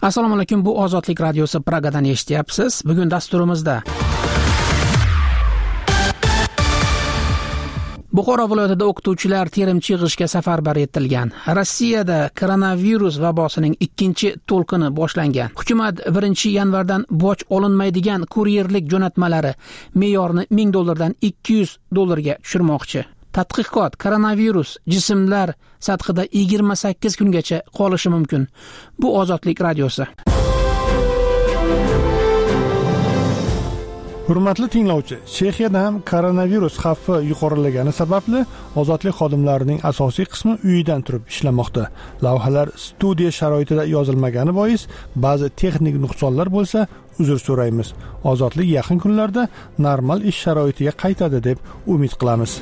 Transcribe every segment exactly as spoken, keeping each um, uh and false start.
Assalomu alaykum, bu Ozodlik radiosi Pragadan eshityapsiz. Bugun dasturimizda Buxoro viloyatida o'qituvchilar terimchi yig'ishga safarbar etilgan. Rossiyada koronavirus vabosining ikkinchi to'lqini boshlangan. Hukumat birinchi yanvardan boj olinmaydigan kuryerlik jo'natmalari me'yorni ming dollardan ikki yuz dollarga tushirmoqchi. Tadqiqot: koronavirus jismlar sathida yigirma sakkiz kungacha qolishi mumkin. Bu Ozodlik radiosi. Hurmatli tinglovchi, Chexiyada ham koronavirus xavfi yuqorilagani sababli ozodlik xodimlarining asosiy qismi uyidan turib ishlamoqda. Lavhalar studiya sharoitida yozilmagani bois ba'zi texnik nuqsonlar bo'lsa, uzr so'raymiz. Ozodlik yaqin kunlarda normal ish sharoitiga qaytadi deb umid qilamiz.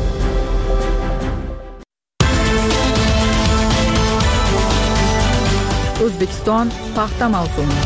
O'zbekiston paxta mavsumi.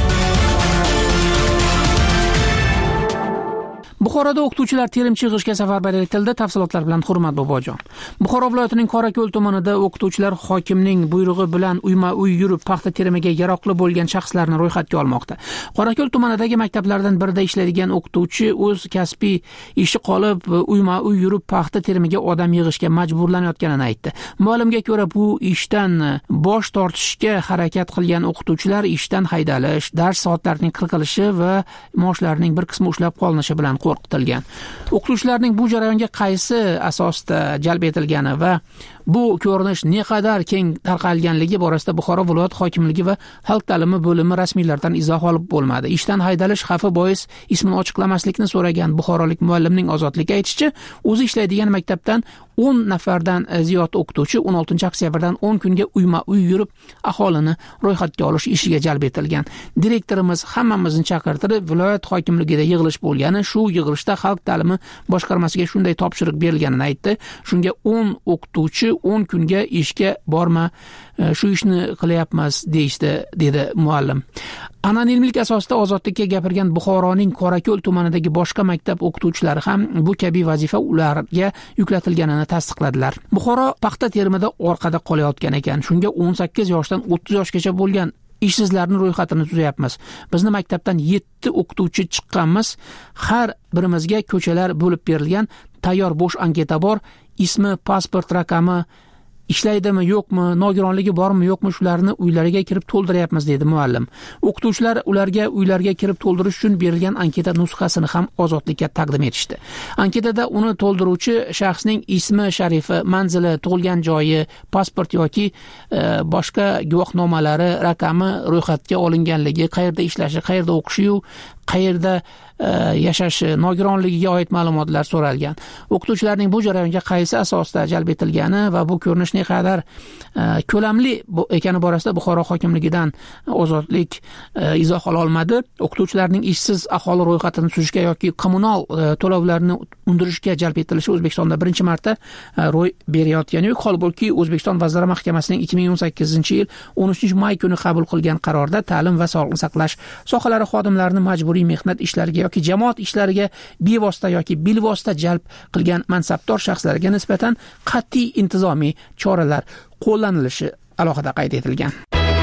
Buxoroda o'qituvchilar terimchi yig'ishga safarbar etildi. Tafsilotlar bilan Hurmat Bobojon. Buxoro viloyatining Qorako'l tumanida o'qituvchilar hokimning buyrug'i bilan uyma-uy yurib paxta terimiga yaroqli bo'lgan shaxslarni ro'yxatga olmoqda. Qorako'l tumanidagi maktablardan birida ishlaydigan o'qituvchi o'z kasbiy ishi qolib uyma-uy yurib paxta terimiga odam yig'ishga majburlanayotganini aytdi. Ma'lumga ko'ra, bu ishdan bosh tortishga harakat qilgan o'qituvchilar ishdan haydalish, dars soatlarining qirqilishi va maoshlarining bir qismi ushlab qolinishi bilan qo'rqitilgan. O'qituvchilarning bu jarayonga qaysi asosda jalb etilgani va bu ko'rinish naqadar keng tarqalganligi borasida Buxoro viloyat hokimligi va xalq ta'limi bo'limi rasmiylardan izoh olib bo'lmadi. Ishdan haydalish xavfi bois ismini ochiqlamaslikni so'ragan buxorolik muallimning Ozodlikka aytishicha, o'zi ishlaydigan maktabdan o'n nafardan ziyod o'qituvchi o'n oltinchi oktyabrdan o'n kunga uyma-uy yurib aholini ro'yxatga olish ishiga jalb etilgan. Direktorimiz hammamizni chaqirtirib, viloyat hokimligida yig'ilish bo'lgani, shu yig'ilishda xalq ta'limi boshqarmasiga shunday topshiriq berilganini aytdi. Shunga o'n o'qituvchi o'n kunga ishga borma, shu ishni qilyapmiz deyishdi, dedi muallim. Anonimlik asosida Ozodlikka gapirgan Buxoroning Qorako'l tumanidagi boshqa maktab o'qituvchilari ham bu kabi vazifa ularga yuklatilganini tasdiqladilar. Buxoro paxta terimida orqada qolayotgan ekan. Shunga o'n sakkiz yoshdan o'ttiz yoshgacha bo'lgan ishsizlarning ro'yxatini tuzayapmiz. Bizni maktabdan yetti o'qituvchi chiqqanmiz. Har birimizga ko'chalar bo'lib berilgan, tayyor bo'sh anketa bor. Ismi, pasport raqami, ishlaydimi yo'qmi, nogironligi bormi yo'qmi, shularni uylariga kirib to'ldiryapmiz, dedi muallim. O'qituvchilar ularga uylarga kirib to'ldirish uchun berilgan anketa nusxasini ham Ozodlikka taqdim etishdi. Anketada uni to'ldiruvchi shaxsning ismi, sharifi, manzili, tug'ilgan joyi, pasport yoki e, boshqa guvohnomalari, raqami, ro'yxatga olinganligi, qayerda ishlashi, qayerda o'qishi, qayerda yashashi, nogironligiga oid ma'lumotlar so'ralgan. O'qituvchilarning bu jarayonga qaysi asosda jalb etilgani va bu ko'rinish naqadar ko'lamli ekani borasida Buxoro hokimligidan Ozodlik izoh ola olmadi. O'qituvchilarning ishsiz aholi ro'yxatini tuzishga yoki kommunal to'lovlarni undirishga jalb etilishi O'zbekistonda birinchi marta ro'y berayotgani yo'q. Holbuki O'zbekiston Vazirlar Mahkamasining ikki ming o'n sakkizinchi yil o'n uchinchi may kuni qabul qilgan qarorda ta'lim va sog'liqni saqlash sohalari xodimlarini majburiy mehnat ishlariga yoki jamoat ishlariga bevosita yoki bilvosita jalb qilgan mansabdor shaxslarga nisbatan qat'iy intizomiy choralar qo'llanilishi alohida qayd etilgan.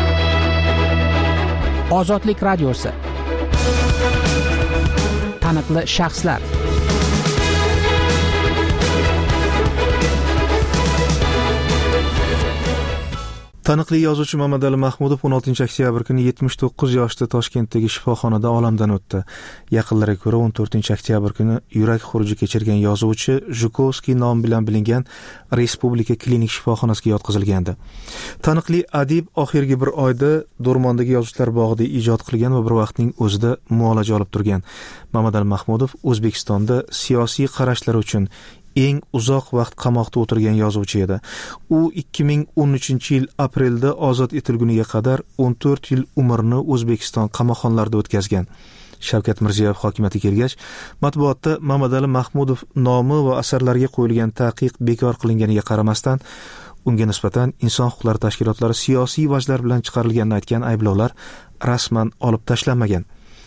Ozodlik radiosi. Taniqli shaxslar. Taniqli yozuvchi Mamadali Mahmudov o'n oltinchi oktyabr kuni yetmish to'qqiz yoshda Toshkentdagi shifoxonada olamdan o'tdi. Yaqinlariga ko'ra o'n to'rtinchi oktyabr kuni yurak xuruji kechirgan yozuvchi Zhukovskiy nomi bilan bilingan Respublika klinik shifoxonasiga yotqizilgandi. Taniqli adib oxirgi bir oyda Do'rmondagi yozuvchilar bog'ida ijod qilgan va bir vaqtning o'zida muolaja olib turgan. Mamadali Mahmudov O'zbekistonda siyosiy qarashlari uchun eng uzoq vaqt qamoqda o'tirgan yozuvchi edi. U ikki ming o'n uchinchi yil aprelda ozod etilguniga qadar o'n to'rt yil umrini O'zbekiston qamoqxonalarida o'tkazgan. Shavkat Mirziyoyev hokimiyatga kelgach, matbuotda Mamadali Mahmudov nomi va asarlariga qo'yilgan taqiq bekor qilinganiga qaramasdan, unga nisbatan inson huquqlari tashkilotlari siyosiy vajlar bilan chiqarilganini aytgan ayblovlar rasman olib tashlanmagan.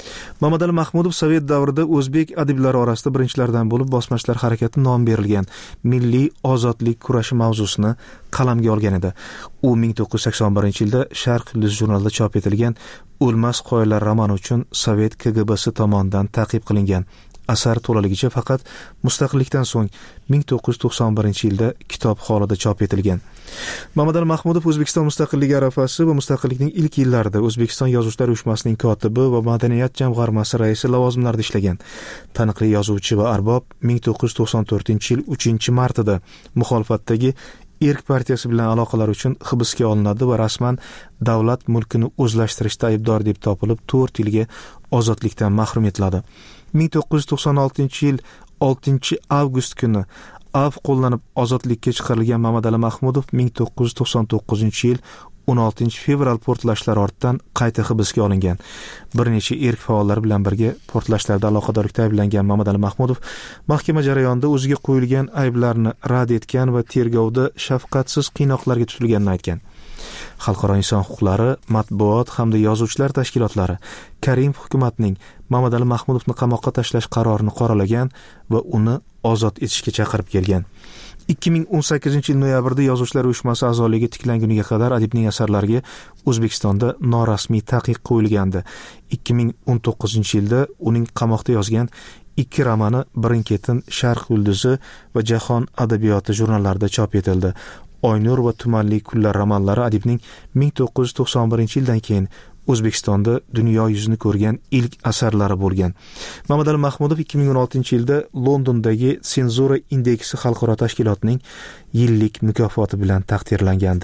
Mamadali Mahmudov sovet davrida o'zbek adiblari orasida birinchilardan bo'lib bosmachilar harakati nom berilgan Milliy ozodlik kurashi mavzusini qalamga olgan edi. U ming to'qqiz yuz sakson birinchi yilda Sharq yulduz jurnalida chop etilgan O'lmas qoyalar romani uchun sovet K G B si tomonidan ta'qib qilingan. Asar to'laligicha faqat mustaqillikdan so'ng ming to'qqiz yuz to'qson birinchi yilda kitob holida chop etilgan. Mamadali Mahmudov O'zbekiston mustaqilligi arafasi va mustaqillikning ilk yillarida O'zbekiston Yozuvchilar uyushmasining kotibi va madaniyat jamg'armasi raisi lavozimlarida ishlagan. Taniqli yozuvchi va arbob ming to'qqiz yuz to'qson to'rtinchi yil uchinchi martida muxolifatdagi Erk partiyasi bilan aloqalar uchun hibsga olinadi va rasman davlat mulkini o'zlashtirishda aybdor deb topilib to'rt yilga ozodlikdan mahrum etiladi. ming to'qqiz yuz to'qson oltinchi yil oltinchi avgust kuni av qo'llanib ozodlikka chiqarilgan Mamadali Mahmudov ming to'qqiz yuz to'qson to'qqizinchi yil o'n oltinchi fevral portlashlar ortidan qayta hibsga olingan. Bir necha erk faollari bilan birga portlashlarda aloqadorlikda ayblangan Mamadali Mahmudov mahkama jarayonida o'ziga qo'yilgan ayblarni rad etgan va tergovda shafqatsiz qiynoqlarga tutilganini aytgan. Xalqaro inson huquqlari, matbuot hamda yozuvchilar tashkilotlari Karimov hukumatining Mamadali Mahmudovni qamoqqa tashlash qarorini qoralagan va uni ozod etishga chaqirib kelgan. ikki ming o'n sakkizinchi yil noyabrda Yozuvchilar uyushmasi a'zoligi tiklanguniga qadar adibning asarlariga O'zbekistonda norasmiy taqiq qo'yilgandi. ikki ming o'n to'qqizinchi yilda uning qamoqda yozgan ikki romani Birin-ketin Sharq yulduzi va Jahon adabiyoti jurnallarida chop etildi. Oynur va Tumanli kunlar romanlari adibning ming to'qqiz yuz to'qson birinchi yildan keyin O'zbekistonda dunyo yuzini ko'rgan ilk asarlari bo'lgan. Mamadali Mahmudov ikki ming o'n oltinchi yilda Londondagi Senzura indeksi xalqaro tashkilotining yillik mukofoti bilan taqdirlangandi.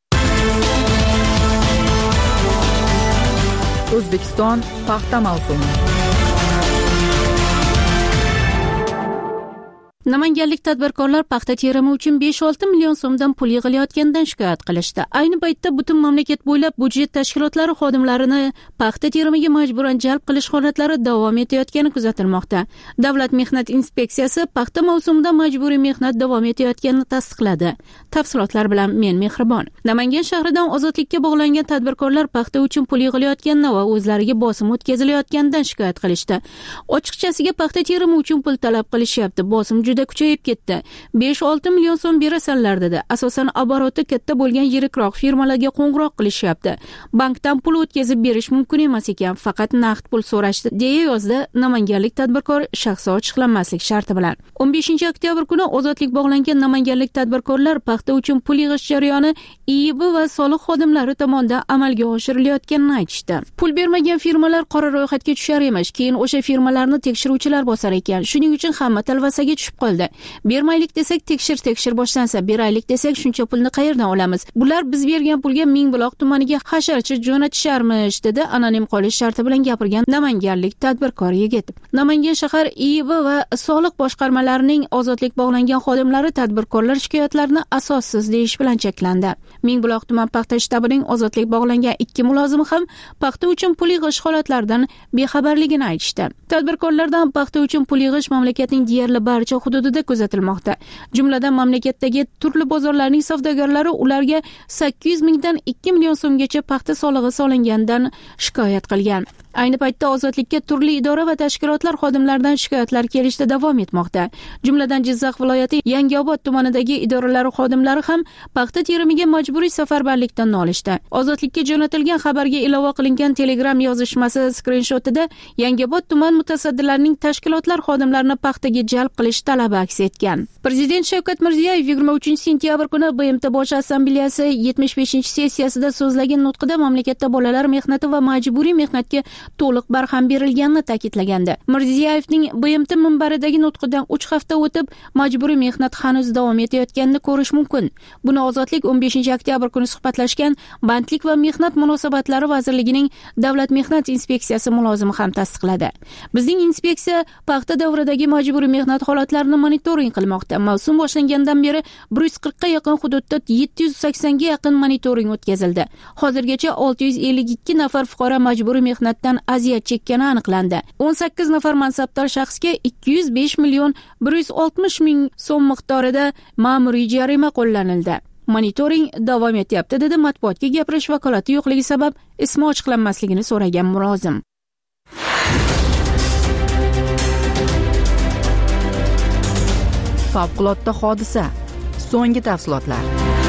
O'zbekiston paxta mavsumi. Namanganlik tadbirkorlar paxta terimi uchun besh olti million so'mdan pul yig'ilayotganidan shikoyat qilishdi. Ayni paytda butun mamlakat bo'ylab budjet tashkilotlari xodimlarini paxta terimiga majburan jalb qilish holatlari davom etayotgani kuzatilmoqda. Davlat mehnat inspeksiyasi paxta mavsumida majburiy mehnat davom etayotganini tasdiqladi. Tafsilotlar bilan men Mehribon. Namangan shahridan ozodlikka bog'langan tadbirkorlar paxta uchun pul yig'ilayotganini va o'zlariga bosim o'tkazilayotganidan shikoyat qilishdi. Ochiqchasiga paxta terimi uchun pul talab qilishyapti. Bosim juda kuchayib ketdi. besh olti million so'm berasanlar dedi. Asosan oboroti katta bo'lgan yirikroq firmalarga qo'ng'iroq qilishyapti. Bankdan pul o'tkazib berish mumkin emas ekan, faqat naqd pul so'rashdi, deya yozdi namanganlik tadbirkor shaxsi ochiqlanmaslik sharti bilan. o'n beshinchi oktyabr kuni ozodlik bog'langan namanganlik tadbirkorlar paxta uchun pul yig'ish jarayoni I I B va soliq xodimlari tomonidan amalga oshirilayotganini aytishdi. Pul bermagan firmalar qora ro'yxatga tushar emish, keyin o'sha firmalarni tekshiruvchilar bosar ekan. Shuning uchun hamma talvasaga tushib qoldi. Bermaylik desak tekshir tekshir boshlansa, beraylik desak shuncha pulni qayerdan olamiz? Bular biz bergan pulga Mingbuloq tumaniga hasharchi jo'natisharmish, dedi anonim qolish sharti bilan gapirgan namanganlik tadbirkor yigit. Namangan shahar I I B va soliq boshqarmalarining ozodlik bog'langan xodimlari tadbirkorlar shikoyatlarini asossiz deyish bilan cheklandi. Mingbuloq tuman paxta shtabining ozodlik bog'langan ikki mulozimi ham paxta uchun pul yig'ish holatlaridan bexabarligini aytishdi. Tadbirkorlardan paxta uchun pul yig'ish mamlakatning deyarli barcha hududida kuzatilmoqda. Jumladan mamlakatdagi turli bozorlarning savdogarlari ularga sakkiz yuz mingdan ikki million so'mgacha paxta solig'i solinganidan shikoyat qilgan. Ayni paytda ozodlikka turli idora va tashkilotlar xodimlaridan shikoyatlar kelishda davom etmoqda. Jumladan Jizzax viloyati Yangiobod tumanidagi idoralar xodimlari ham paxta terimiga majburiy safarbarlikdan nolishdi. Ozodlikka jo'natilgan xabarga ilova qilingan Telegram yozishmasi skrinshotida Yangiobod tuman mutasaddilarining tashkilotlar xodimlarini paxtaga jalb qilish talabi aks etgan. Prezident Shavkat Mirziyoyev yigirma uchinchi sentyabr kuni B M T bosh assambleyasi yetmish beshinchi sessiyasida so'zlagan nutqida mamlakatda bolalar mehnati va majburiy mehnatga to'liq barham berilganini ta'kidlagandi. Mirziyoyevning B M T minbaridagi nutqidan uch hafta o'tib majburiy mehnat hanuz davom etayotganini ko'rish mumkin. Buni Ozodlik o'n beshinchi oktyabr kuni suhbatlashgan Bandlik va mehnat munosabatlari vazirligining Davlat mehnat inspeksiyasi mulozimi ham tasdiqladi. Bizning inspeksiya paxta davridagi majburiy mehnat holatlarini monitoring qilmoqda. Mavsum boshlangandan beri bir yuz qirqqa yaqin hududda yetti yuz saksonga yaqin monitoring o'tkazildi. Hozirgacha olti yuz ellik ikki nafar fuqaro majburiy mehnatdan aziyat chekkani aniqlandi. o'n sakkiz nafar mansabdor shaxsga ikki yuz besh million bir yuz oltmish ming so'm miqdorida ma'muriy jarima qo'llanildi. Monitoring davom etyapti, dedi matbuotga gapirish vakolati yo'qligi sabab ismi ochiqlanmasligini so'ragan mulozim. Favqulodda hodisa. So'nggi tafsilotlar.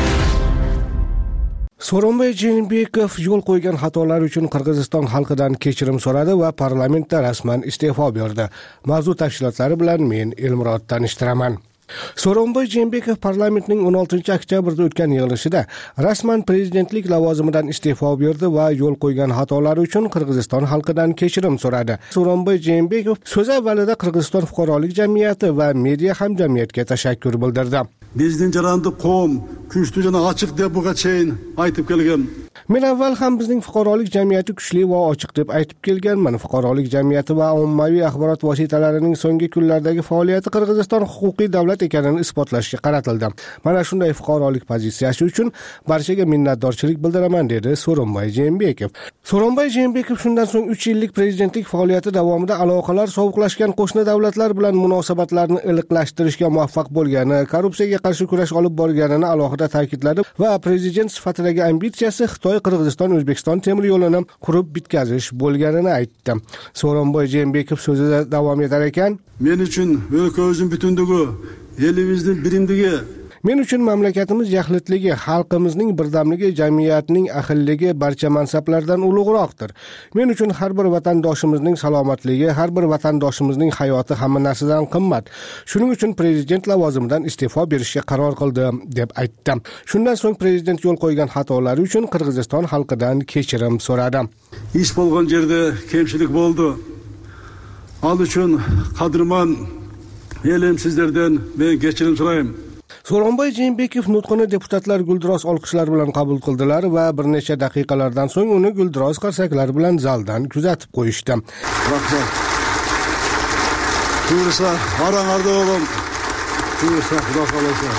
So'ronbay Jeenbekov yo'l qo'ygan xatolar uchun Qirg'iziston xalqidan kechirim so'radi va parlamentda rasman iste'fo berdi. Mavzu tafsilotlari bilan men Elmurod tanishtiraman. So'ronbay Jeenbekov parlamentning o'n oltinchi oktyabrda o'tgan yig'ilishida rasman prezidentlik lavozimidan iste'fo berdi va yo'l qo'ygan xatolari uchun Qirg'iziston xalqidan kechirim so'radi. So'ronbay Jeenbekov so'z avvalida Qirg'iziston fuqarolik jamiyati va media hamjamiyatga tashakkur bildirdi. Bizning jarandı qo'm, kuchli jana ochiq deb buga cheyin aytib kelgan. Men avval ham bizning fuqarolik jamiyati kuchli va ochiq deb aytib kelganman. Fuqarolik jamiyati va ommaviy axborot vositalarining so'nggi kunlardagi faoliyati Qirg'iziston huquqiy davlat ekanini isbotlashga qaratildi. Mana shunday fuqarolik pozitsiyasi uchun barchaga minnatdorchilik bildiraman, dedi So'ronbay Jeenbekov. So'ronbay Jeenbekov shundan so'ng uch yillik prezidentlik faoliyati davomida aloqalar sovuqlashgan qo'shni davlatlar bilan munosabatlarni iliqlashtirishga muvaffaq bo'lgani, korrupsiyaga qarshi kurash olib borganini alohida ta'kidladi va prezident sifatidagi ambitsiyasi Xitoy Qirg'iziston O'zbekiston temir yo'lini qurib bitkazish bo'lganini aytdi. So'ronbay Jeenbekov so'zida davom etar ekan, men uchun o'lkamizning butunligi, elimizning birimligi, men uchun mamlakatimiz yaxlitligi, xalqimizning birdamligi, jamiyatning ahilligi barcha mansablardan ulug'roqdir. Men uchun har bir vatandoshimizning salomatligi, har bir vatandoshimizning hayoti hamma narsadan qimmat. Shuning uchun prezident lavozimidan iste'fo berishga qaror qildim, deb aytdi. Shundan so'ng prezident yo'l qo'ygan xatolari uchun Qirg'iziston xalqidan kechirim so'radi. Ish bo'lgan yerda kamchilik bo'ldi. Al uchun qadrman elim sizlardan men kechirim so'rayman. So'ronbay Jeenbekov nutqini deputatlar guldiroz olqishlar bilan qabul qildilar va bir necha daqiqalardan so'ng uni guldiroz qarsaklar bilan zaldan kuzatib qo'yishdi. Rahmat. Tursa, qaranglarda o'g'lim. Tursa, xudo xolasa.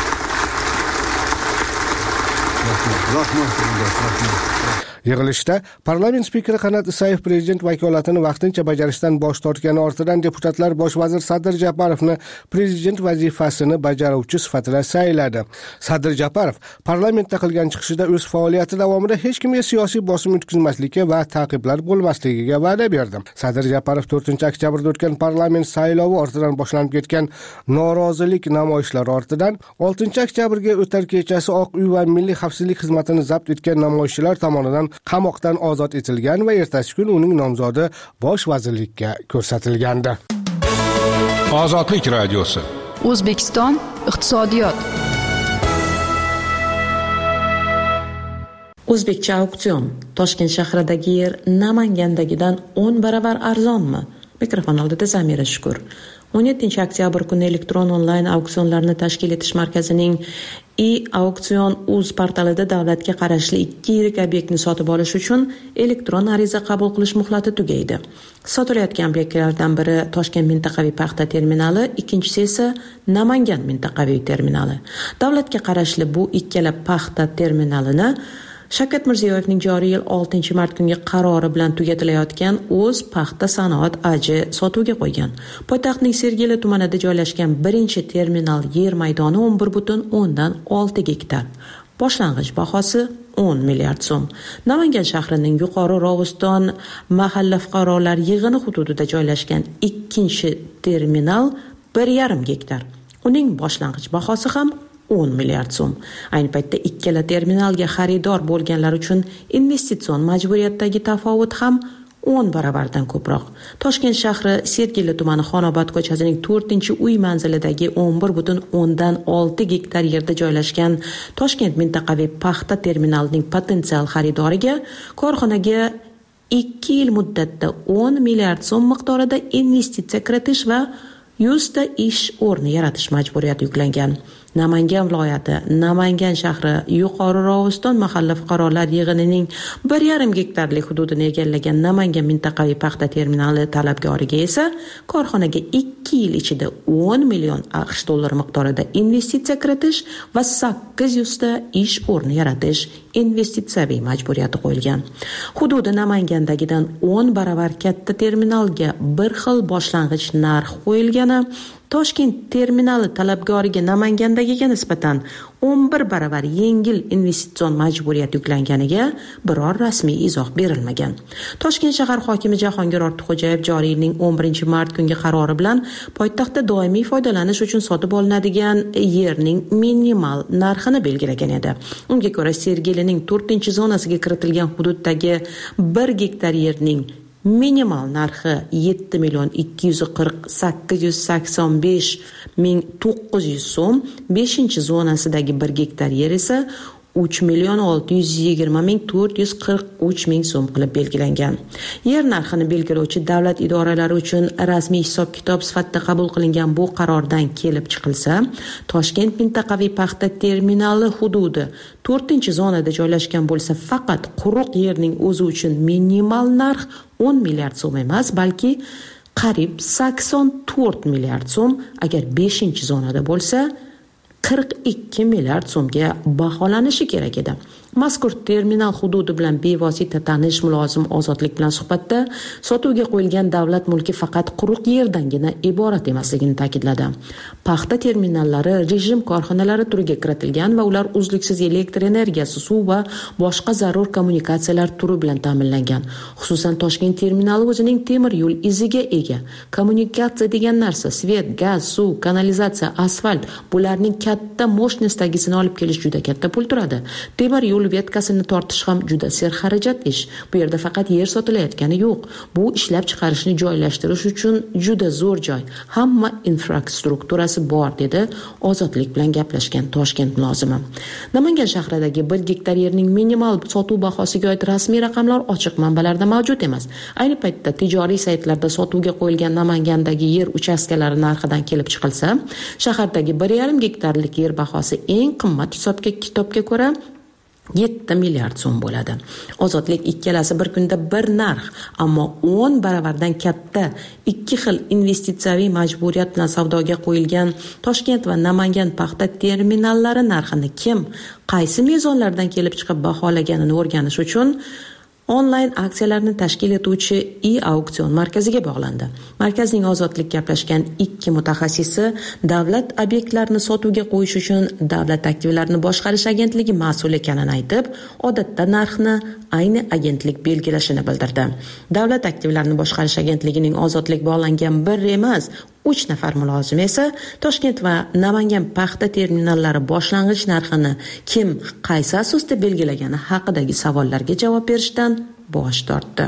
Rahmat. Rahmat. Rahmat. Yig'ilishda parlament spikeri Qanat Isayev prezident vakolatini vaqtincha bajarishdan bosh tortgani ortidan deputatlar bosh vazir Sadir Japarovni prezident vazifasini bajaruvchi sifatida sayladi. Sadir Japarov parlamentda qilgan chiqishida o'z faoliyati davomida hech kimga siyosiy bosim o'tkazmaslikka va ta'qiblar bo'lmasligiga va'da berdi. Sadir Japarov to'rtinchi oktyabrda o'tgan parlament saylovi ortidan boshlanib ketgan norozilik namoyishlari ortidan oltinchi oktyabrga o'tar kechasi Oq uy va Milliy xavfsizlik xizmatini zabt etgan namoyishchilar tomonidan qamoqdan ozod etilgan va ertasi kun uning nomzodi bosh vazirlikka ko'rsatilgandi. Ozodlik radiosi. O'zbekiston iqtisodiyot. O'zbekcha auksion. Toshkent shahridagi yer Namangandagidan o'n baravar arzonmi? Mikrofon oldida Zamira Shukur. o'n yettinchi oktyabr kuni elektron onlayn auksionlarni tashkil etish markazining e-auksion.uz portalida davlatga qarashli ikki yirik obyektni sotib olish uchun elektron ariza qabul qilish muhlati tugaydi. Sotilayotgan obyektlardan biri Toshkent mintaqaviy paxta terminali, ikkinchisi esa Namangan mintaqaviy terminali. Davlatga qarashli bu ikkala paxta terminalini Shavkat Mirziyoyevning joriy yil oltinchi mart kungi qarori bilan tugatilayotgan o'z paxta sanoat aji sotuvga qo'ygan. Poytaxtning Sergeli tumanida joylashgan birinchi terminal yer maydoni o'n bir butun o'ndan olti gektar. Boshlang'ich bahosi o'n milliard so'm. Namangan shahrining Yuqori Rovuston mahalla fuqarolar yig'ini hududida joylashgan ikkinchi terminal bir yarim gektar. Uning boshlang'ich bahosi ham o'n milliard so'm. Ayni paytda ikkala terminalga xaridor bo'lganlar uchun investitsion majburiyatdagi tafovut ham o'n baravardan ko'proq. Toshkent shahri Sergeli tumani Xonobod ko'chasining to'rtinchi uy manzilidagi o'n bir butun o'ndan olti gektar yerda joylashgan Toshkent mintaqaviy paxta terminalining potensial xaridoriga korxonaga ikki yil muddatda o'n milliard so'm miqdorida investitsiya kiritish va yuz ta ish o'rni yaratish majburiyati yuklangan. Namangan viloyati, Namangan shahri Yuqori Rovuston mahalla fuqarolar yig'inining bir yarim gektarlik hududini egallagan Namangan mintaqaviy paxta terminali talabgoriga esa korxonaga ikki yil ichida o'n million AQSh dollari miqdorida investitsiya kiritish va sakkiz yuz ta ish o'rni yaratish investitsiyaviy majburiyati qo'yilgan. Hududi Namangandagidan o'n baravar katta terminalga bir xil boshlang'ich narx qo'yilgani Toshkent terminali talabgoriga Namangandagiga nisbatan o'n bir baravar yengil investitsion majburiyat yuklanganiga biror rasmiy izoh berilmagan. Toshkent shahar hokimi Jahongir Ortiqxo'jayev joriy yilning o'n birinchi mart kungi qarori bilan poytaxtda doimiy foydalanish uchun sotib olinadigan yerning minimal narxini belgilagan edi. Unga ko'ra, Sergelining to'rtinchi zonasiga kiritilgan hududdagi bir gektar yerning minimal narxi yetti million ikki yuz qirq sakkiz yuz sakson besh ming to'qqiz yuz so'm, beshinchi zonasidagi bir gektar yer esa uch million olti yuz yigirma ming to'rt yuz qirq uch ming so'm qilib belgilangan. Yer narxini belgilovchi davlat idoralari uchun rasmiy hisob-kitob sifatida qabul qilingan bu qarordan kelib chiqilsa, Toshkent mintaqaviy paxta terminali hududi to'rtinchi zonada joylashgan bo'lsa, faqat quruq yerning o'zi uchun minimal narx o'n milliard so'm emas, balki qariyb sakson to'rt milliard so'm, agar beshinchi zonada bo'lsa qirq ikki milliard so'mga baholanishi kerak edi. Mazkur terminal hududi bilan bevosita tanish mulozim Ozodlik bilan suhbatda sotuvga qo'yilgan davlat mulki faqat quruq yerdangina iborat emasligini ta'kidladi. Paxta terminallari rejim korxonalari turiga kiritilgan va ular uzluksiz elektr energiyasi, suv va boshqa zarur kommunikatsiyalar turi bilan ta'minlangan. Xususan, Toshkent terminali o'zining temir yo'l iziga ega. Kommunikatsiya degan narsa svet, gaz, suv, kanalizatsiya, asfalt, bularning katta moshnosdagisini olib kelish juda katta pul turadi. Temir yo'l vetkasini tortish ham juda serxarajat ish. Bu yerda faqat yer sotilayotgani yo'q. Bu ishlab chiqarishni joylashtirish uchun juda zo'r joy. Hamma infrastrukturasi bor, dedi Ozodlik bilan gaplashgan Toshkent mulozimi. Namangan shahridagi bir gektar yerning minimal sotuv bahosiga oid rasmiy raqamlar ochiq manbalarda mavjud emas. Ayni paytda tijoriy saytlarda sotuvga qo'yilgan Namangandagi yer uchastkalari narxidan kelib chiqilsa, shahardagi bir yarim gektarlik yer bahosi eng qimmat hisobga kitobga ko'ra yetti milliard so'm bo'ladi. Ozodlik ikkalasi bir kunda bir narx, ammo o'n baravardan katta ikki xil investitsiyaviy majburiyat bilan savdoga qo'yilgan Toshkent va Namangan paxta terminallari narxini kim, qaysi mezonlardan kelib chiqib baholaganini o'rganish uchun onlayn aksiyalarni tashkil etuvchi e-auksion markaziga bog'landi. Markazning Ozodlik gaplashgan ikki mutaxassisi davlat obyektlarini sotuvga qo'yish uchun Davlat aktivlarini boshqarish agentligi mas'ul ekanini aytib, odatda narxni ayni agentlik belgilashini bildirdi. Davlat aktivlarini boshqarish agentligining Ozodlik bog'langan bir emas, uch nafar mulozim esa Toshkent va Namangan paxta terminallari boshlang'ich narxini kim, qaysi asosda belgilagani haqidagi savollarga javob berishdan bosh tortdi.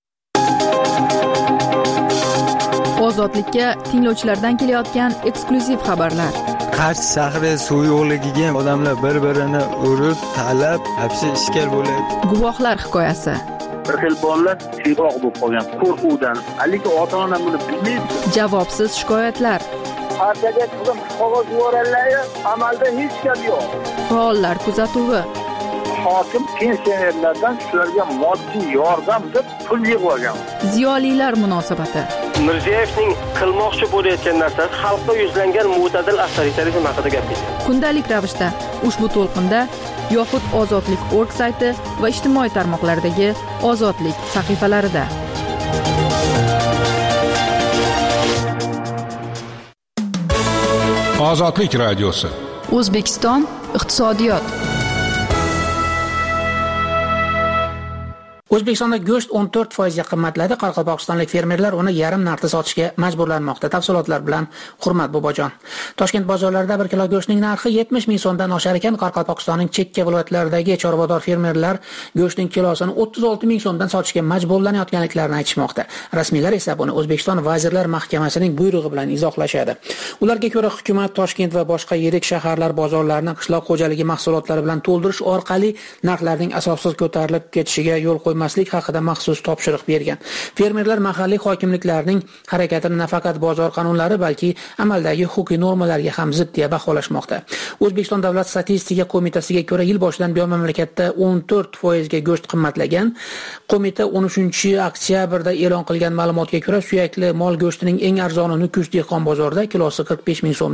Ozodlikka tinglovchilardan kelayotgan eksklyuziv xabarlar. Qarshi shahri suv yo'qligiga odamlar bir-birini urib, talab, hapsi ishkal bo'ladi. Guvohlar hikoyasi. Bir xil bolalar siyroq bo'lib qolgan qo'rquvdan, lekin ota-ona buni bilmaydi. Javobsiz shikoyatlar. Partiyaga qilib qog'oz yuborganlar, amalda hech gap yo'q. Faollar kuzatuvi. Hokim pensionerlardan shularga moddiy yordam deb pul yig'ib olgan. Ziyolilar munosabati. Mirziyoyevning qilmoqchi bo'layotgan narsasi xalqqa yuzlangan mo'tadil avtoritarizm haqida gapirdi. Kundalik ravishda ushbu to'lqinda yoxud Ozodlik nokta org sayti va ijtimoiy tarmoqlardagi Ozodlik sahifalarida. Ozodlik radiosi. O'zbekiston iqtisodiyot. O'zbekistonda go'sht o'n to'rt foizga qimmatladi. Qoraqalpog'istonlik fermerlar uni yarim narxda sotishga majburlanmoqda. Tafsilotlar bilan Hurmat Bobojon. Toshkent bozorlarida bir kilo go'shtning narxi yetmish ming so'mdan oshar ekan. Qoraqalpog'istonning chekka viloyatlaridagi chorvador fermerlar go'shtning kilosini o'ttiz olti ming so'mdan sotishga majburlanayotganliklarini aytishmoqda. Rasmiylar esa buni O'zbekiston Vazirlar Mahkamasining buyrug'i bilan izohlashadi. Ularga ko'ra, hukumat Toshkent va boshqa yirik shaharlar bozorlarini qishloq xo'jaligi mahsulotlari bilan to'ldirish orqali narxlarning asossiz ko'tarilib ketishiga yo'l qo'ymoqda maslik haqida maxsus topshiriq bergan. Fermerlar mahalliy hokimliklarning harakatini nafaqat bozor qonunlari, balki amaldagi huquqiy normalarga ham zid deya baholashmoqda. O'zbekiston Davlat statistika qo'mitasiga ko'ra, yil boshidan buyon mamlakatda o'n to'rt foizga go'sht qimmatlagan. Qo'mita o'n uchinchi oktyabrda e'lon qilgan ma'lumotga ko'ra, suyakli mol go'shtining eng arzoni Nukus dehqon bozorida kilosi qirq besh ming so'mdan,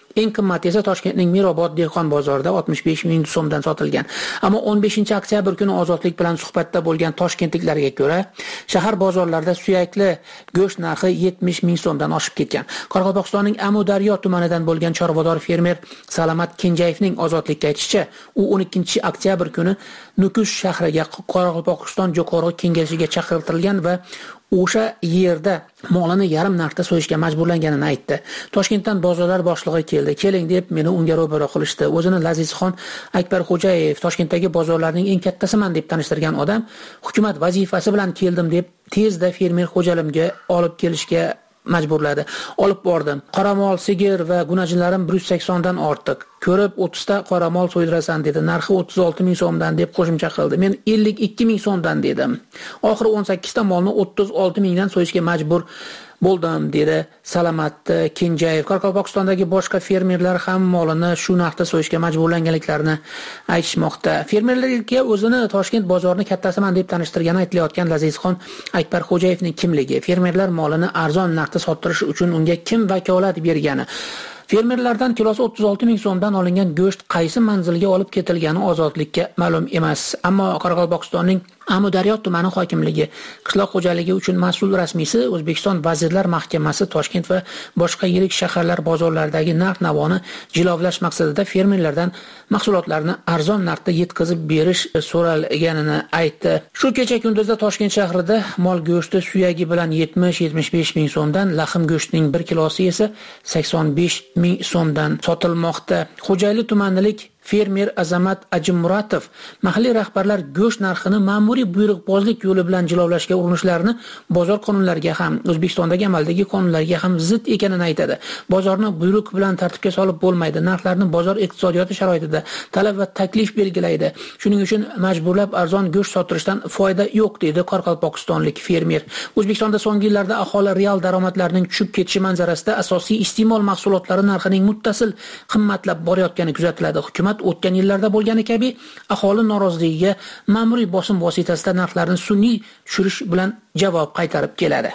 eng qimmati esa Toshkentning Mirobod dehqon bozorida oltmish besh ming so'mdan sotilgan. Ammo o'n beshinchi oktyabr kuni Ozodlik bilan suhbatda bo'lgan toshkentliklarga ko'ra, shahar bozorlarida suyakli go'sht narxi yetmish ming so'mdan oshib ketgan. Qoraqalpog'istonning Amudaryo tumanidan bo'lgan chorvador fermer Salamat Kenjayevning Ozodlikka aytishicha, u o'n ikkinchi oktyabr kuni Nukus shahriga Qoraqalpog'iston Jo'qorg'i kengashiga chaqirtirilgan va o'sha yerda molini yarim narxda so'yishga majburlanganini aytdi. Toshkentdan bozorlar boshlig'i keldi. Keling deb meni unga ro'baro qilishdi. O'zini Lazizxon Akbarxo'jayev Toshkentdagi bozorlarning eng kattasiman deb tanishtirgan odam, hukumat vazifasi bilan keldim deb tezda fermer xo'jalimga olib kelishga majburladi. Olib bordim. Qoramol, sigir va gunajinlarim bir yuz sakson dan ortiq. Ko'rib o'ttiz ta qoramol so'ydirasan dedi. Narxi o'ttiz olti ming so'mdan deb qo'shimcha qildi. Men ellik ikki ming so'mdan dedim. Oxiri o'n sakkiz ta molni o'ttiz olti mingdan so'yishga majbur bo'ldim dedi Salamat Kenjayev. Qoraqalpog'istondagi boshqa fermerlar ham molini shu narxda so'yishga majburlanganliklarini aytishmoqda. Fermerlarga o'zini Toshkent bozorini kattasiman deb tanishtirgani aytilayotgan Lazizxon Akbarxo'jayevning kimligi, fermerlar molini arzon narxda sotirish uchun unga kim vakolat bergani, fermerlardan kilosi o'ttiz olti ming so'mdan olingan go'sht qaysi manzilga olib ketilgani Ozodlikka ma'lum emas. Ammo Qoraqalpog'istonning Amudaryo tumani hokimligi qishloq xo'jaligi uchun mas'ul rasmiysi O'zbekiston Vazirlar Mahkamasi Toshkent va boshqa yirik shaharlar bozorlaridagi narx-navoni jilovlash maqsadida fermerlardan mahsulotlarni arzon narxda yetkazib berish so'ralganini aytdi. Shu kecha kunduzda Toshkent shahrida mol go'shti suyagi bilan yetmish yetmish besh ming so'mdan, laxim go'shtining bir kilosi esa sakson besh ming so'mdan sotilmoqda. Xo'jayli tumanilik fermer Azamat Ajimmuratov mahalliy rahbarlar go'sht narxini ma'muriy buyruqbozlik yo'li bilan jilovlashga urinishlarini bozor qonunlariga ham, O'zbekistondagi amaldagi qonunlarga ham zid ekanini aytadi. Bozorni buyruq bilan tartibga solib bo'lmaydi. Narxlarni bozor iqtisodiyoti sharoitida talab va taklif belgilaydi. Shuning uchun majburlab arzon go'sht sotirishdan foyda yo'q dedi Qoraqalpog'istonlik fermer. O'zbekistonda so'nggi yillarda aholi real daromadlarining tushib ketishi manzarasida asosiy iste'mol mahsulotlari narxining muttasil qimmatlab borayotgani kuzatiladi. Hukumat o'tgan yillarda bo'lgani kabi aholi noroziligiga ma'muriy bosim vositasida narxlarni sun'iy tushirish bilan javob qaytarib keladi.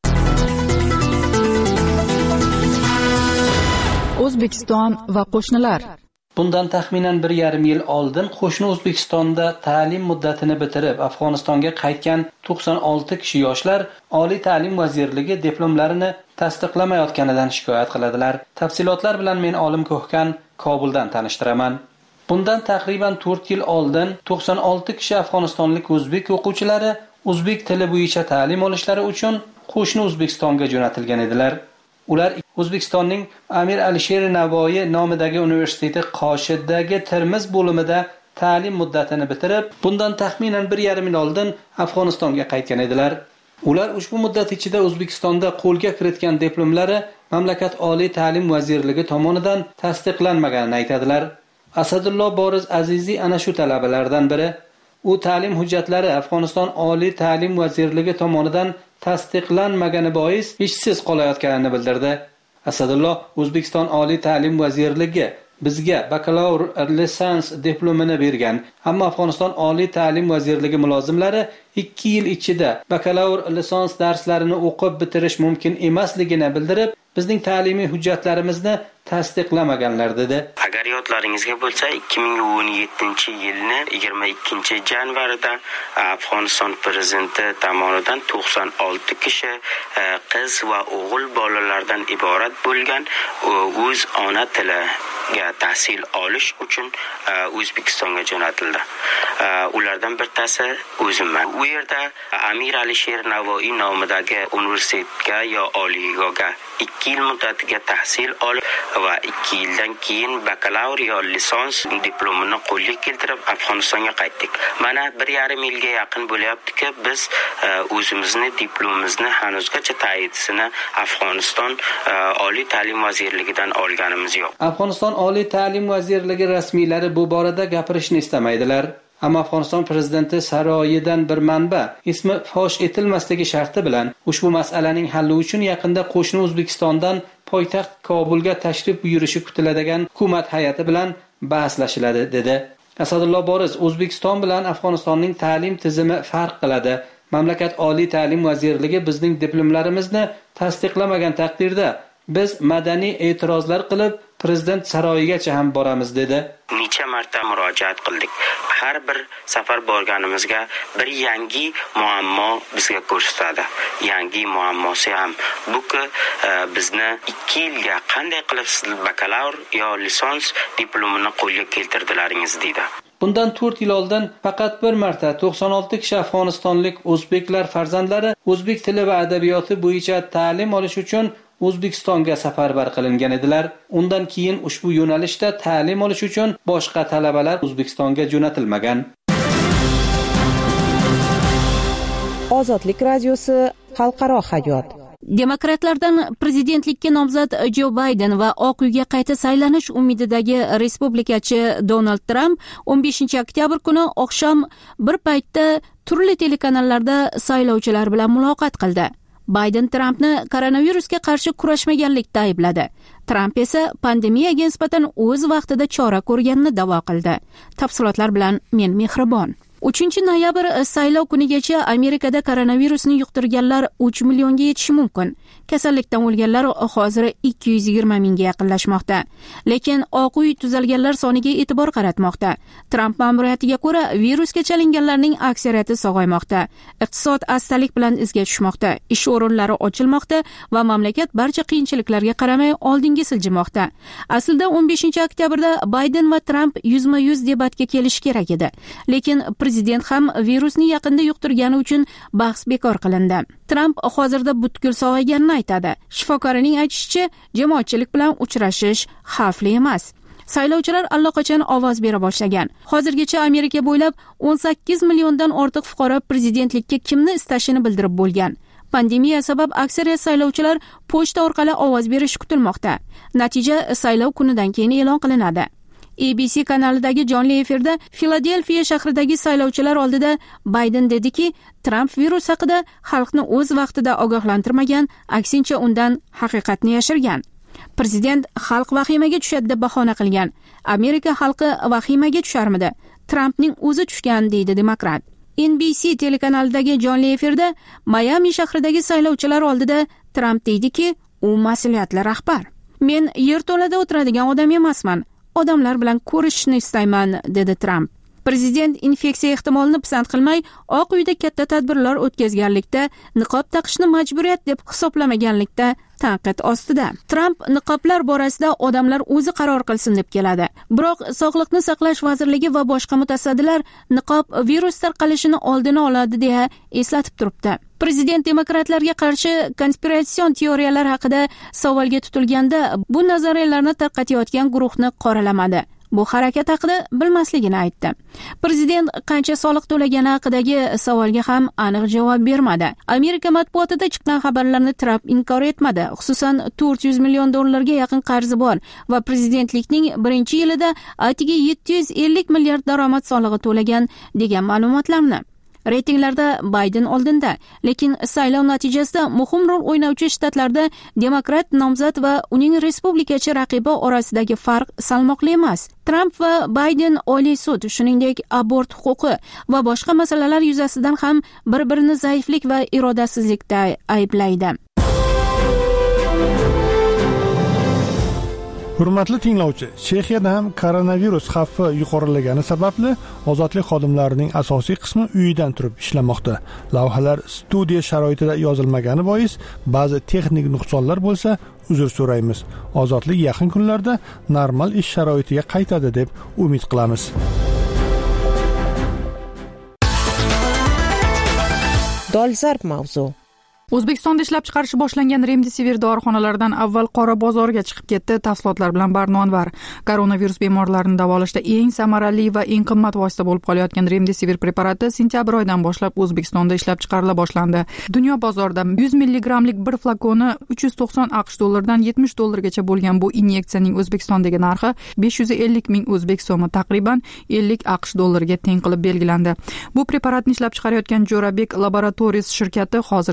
O'zbekiston va qo'shnilar. Bundan taxminan bir yarim yil oldin qo'shni O'zbekistonda ta'lim muddatini bitirib Afg'onistonga qaytgan to'qson olti kishi yoshlar Oliy ta'lim vazirligi diplomlarini tasdiqlamayotganidan shikoyat qiladilar. Tafsilotlar bilan men Olim Ko'hkan Kobuldan tanishtiraman. Bundan taqriban to'rt yil oldin to'qson olti kishi afg'onistonlik o'zbek o'quvchilari o'zbek tili bo'yicha ta'lim olishlari uchun qo'shni O'zbekistonga jo'natilgan edilar. Ular O'zbekistonning Amir Alisher Navoiy nomidagi universiteti Qoshiddagi Termiz bo'limida ta'lim muddatini bitirib, bundan taxminan bir yarim yil oldin Afg'onistonga qaytgan edilar. Ular ushbu muddat ichida O'zbekistonda qo'lga kiritgan diplomlari mamlakat Oliy ta'lim vazirligi tomonidan tasdiqlanmaganini aytadilar. Asadullo Boriz Aziziy ana shu talabalardan biri. U ta'lim hujjatlari Afg'oniston Oliy ta'lim vazirligi tomonidan tasdiqlanmagani bois ishsiz qolayotganini bildirdi. Asadullo O'zbekiston Oliy ta'lim vazirligi bizga bakalavr lisans diplomini bergan, ammo Afg'oniston Oliy ta'lim vazirligi mulozimlari ikki yil ichida bakalavr lisans darslarini o'qib bitirish mumkin emasligini bildirib, bizning ta'limiy hujjatlarimizni tasdiqlamaganlar dedi. Agar yodlaringizga bo'lsa, ikki ming o'n yettinchi yilning yigirma ikkinchi yanvarida Afg'oniston prezidenti tomonidan to'qson olti kishi qiz va o'g'il bolalardan iborat bo'lgan o'z ona tiliga tahsil olish uchun O'zbekistonga jo'natildi. Ulardan bittasi o'zimman. U yerda Amir Alisher Navoiy nomidagi universitetga yo oliygohga ikki yil muddatiga tahsil olib va ikki yildan keyin bakalavr yo lisans diplomini qo'lga keltirib Afg'onistonga qaytdik. Mana bir yarim yilga yaqin bo'lyaptiki, biz o'zimizni diplomimizni hanuzgacha tayinlisini Afg'oniston Oliy ta'lim vazirligidan olganimiz yo'q. Afg'oniston Oliy ta'lim vazirligi rasmiylari bu borada gapirishni istamaydilar. Ammo Afg'oniston prezidenti saroyidan bir manba ismi fosh etilmasligi sharti bilan ushbu masalaning halli uchun yaqinda qo'shni O'zbekistondan poytaxt Kobulga tashrif buyurishi kutiladigan hukumat hay'ati bilan bahslashiladi dedi. Asadullo Boriz O'zbekiston bilan Afg'onistonning ta'lim tizimi farq qiladi. Mamlakat Oliy ta'lim vazirligi bizning diplomlarimizni tasdiqlamagan taqdirda biz madaniy e'tirozlar qilib prezident saroyigacha ham boramiz dedi. Necha marta murojaat qildik. Har bir safar borganimizga bir yangi muammo bizga ko'rsatadi. Yangi muammosi ham bu-ki bizni ikki yilga qanday qilib siz bakalavr yo lisans diplomini qo'lga keltirdilaringiz deydi. Bundan to'rt yil oldin faqat bir marta to'qson olti kishi afg'onistonlik o'zbeklar farzandlari o'zbek tili va adabiyoti bo'yicha ta'lim olish uchun O'zbekistonga safarbar qilingan edilar. Undan keyin ushbu yo'nalishda ta'lim olish uchun boshqa talabalar O'zbekistonga jo'natilmagan. Ozodlik radiosi xalqaro hayot. Demokratlardan prezidentlikka nomzod Jo Bayden va Oq uyga qayta saylanish umididagi respublikachi Donald Trump o'n beshinchi oktyabr kuni oqshom bir paytda turli telekanallarda saylovchilar bilan muloqot qildi. Bayden Trampni koronavirusga qarshi kurashmaganlikda aybladi. Tramp esa pandemiyaga nisbatan o'z vaqtida chora ko'rganini da'vo qildi. Tafsilotlar bilan men Mehribon. uchinchi noyabr saylov kunigacha Amerikada koronavirusni yuqtirganlar uch millionga yetishi mumkin. Kasallikdan o'lganlar hozir ikki yuz yigirma mingga yaqinlashmoqda. Lekin Oq uy tuzalganlar soniga e'tibor qaratmoqda. Tramp ma'muriyatiga ko'ra, virusga chalinganlarning aksariyati sog'aymoqda. Iqtisod astalik bilan izga tushmoqda. Ish o'rinlari ochilmoqda va mamlakat barcha qiyinchiliklarga qaramay oldinga siljimoqda. Aslida o'n beshinchi oktyabrda Bayden va Tramp yuzma-yuz debatga kelishi kerak edi. Lekin prezident ham virusni yaqinda yuqtirgani uchun bahs bekor qilindi. Tramp hozirda butkul sog'ayganini aytadi. Shifokorining aytishicha, jamoatchilik bilan uchrashish xavfli emas. Saylovchilar allaqachon ovoz bera boshlagan. Hozirgacha Amerika bo'ylab o'n sakkiz milliondan ortiq fuqaro prezidentlikka kimni istashini bildirib bo'lgan. Pandemiya sabab aksariyat saylovchilar pochta orqali ovoz berishi kutilmoqda. Natija saylov kunidan keyin e'lon qilinadi. A B C kanalidagi jonli efirda Filadelfiya shahridagi saylovchilar oldida Bayden dediki, Tramp virus haqida xalqni o'z vaqtida ogohlantirmagan, aksincha undan haqiqatni yashirgan. Prezident xalq vahimaga tushadi deb bahona qilgan. Amerika xalqi vahimaga tusharmidi? Trampning o'zi tushgan, deydi demokrat. N B C telekanalidagi jonli efirda Mayami shahridagi saylovchilar oldida Tramp deydiki, u mas'uliyatli rahbar. Men yerto'lada o'tiradigan odam emasman. Odamlar bilan ko'rishishni istayman, dedi Tramp. Prezident infeksiya ehtimolini pisand qilmay, Oq uyda katta tadbirlar o'tkazganlikda niqob taqishni majburiyat deb hisoblamaganlikda tanqid ostida. Tramp niqoblar borasida odamlar o'zi qaror qilsin deb keladi. Biroq Sog'liqni saqlash vazirligi va boshqa mutasaddilar niqob virus tarqalishini oldini oladi deya eslatib turibdi. Prezident demokratlarga qarshi konspiratsion teoriyalar haqida savolga tutilganda bu nazariyalarni tarqatayotgan guruhni qoralamadi. Bu harakat haqida bilmasligini aytdi. Prezident qancha soliq to'lagani haqidagi savolga ham aniq javob bermadi. Amerika matbuotida chiqqan xabarlarni Tramp inkor etmadi. Xususan, to'rt yuz million dollarga yaqin qarzi bor va prezidentlikning birinchi yilida atiga yetti yuz ellik milliard daromad solig'i to'lagan degan ma'lumotlarni. Reytinglarda Bayden oldinda, lekin saylov natijasida muhim rol o'ynayotgan shtatlarda demokrat nomzod va uning respublikachi raqibi orasidagi farq salmoqli emas. Tramp va Bayden Oliy sud, shuningdek abort huquqi va boshqa masalalar yuzasidan ham bir-birini zaiflik va irodasizlikda ayblaydi. Hurmatli tinglovchi, Chexiyada ham koronavirus xavfi yuqorilagani sababli ozodlik xodimlarining asosiy qismi uyidan turib ishlamoqda. Lavhalar studiya sharoitida yozilmagani bois ba'zi texnik nuqsonlar bo'lsa, uzr so'raymiz. Ozodlik yaqin kunlarda normal ish sharoitiga qaytadi deb umid qilamiz. Dolzarb mavzu. O'zbekistonda ishlab chiqarish boshlangan Remdesivir dorixonalardan avval qora bozorga chiqib ketdi. Tafsilotlar bilan Barno Anvar. Koronavirus bemorlarini davolashda eng samarali va eng qimmat vosita bo'lib qolayotgan Remdesivir preparati sentyabr oyidan boshlab O'zbekistonda ishlab chiqarila boshlandi. Dunyo bozorida yuz milligrammlik bir flakoni uch yuz to'qson AQSh dollaridan yetmish dollargacha bo'lgan bu inyeksiyaning O'zbekistondagi narxi besh yuz ellik ming o'zbek so'mi, taqriban ellik AQSh dollariga teng qilib belgilandi. Bu preparatni ishlab chiqarayotgan Jo'rabek Laboratories shirkati hozircha davlat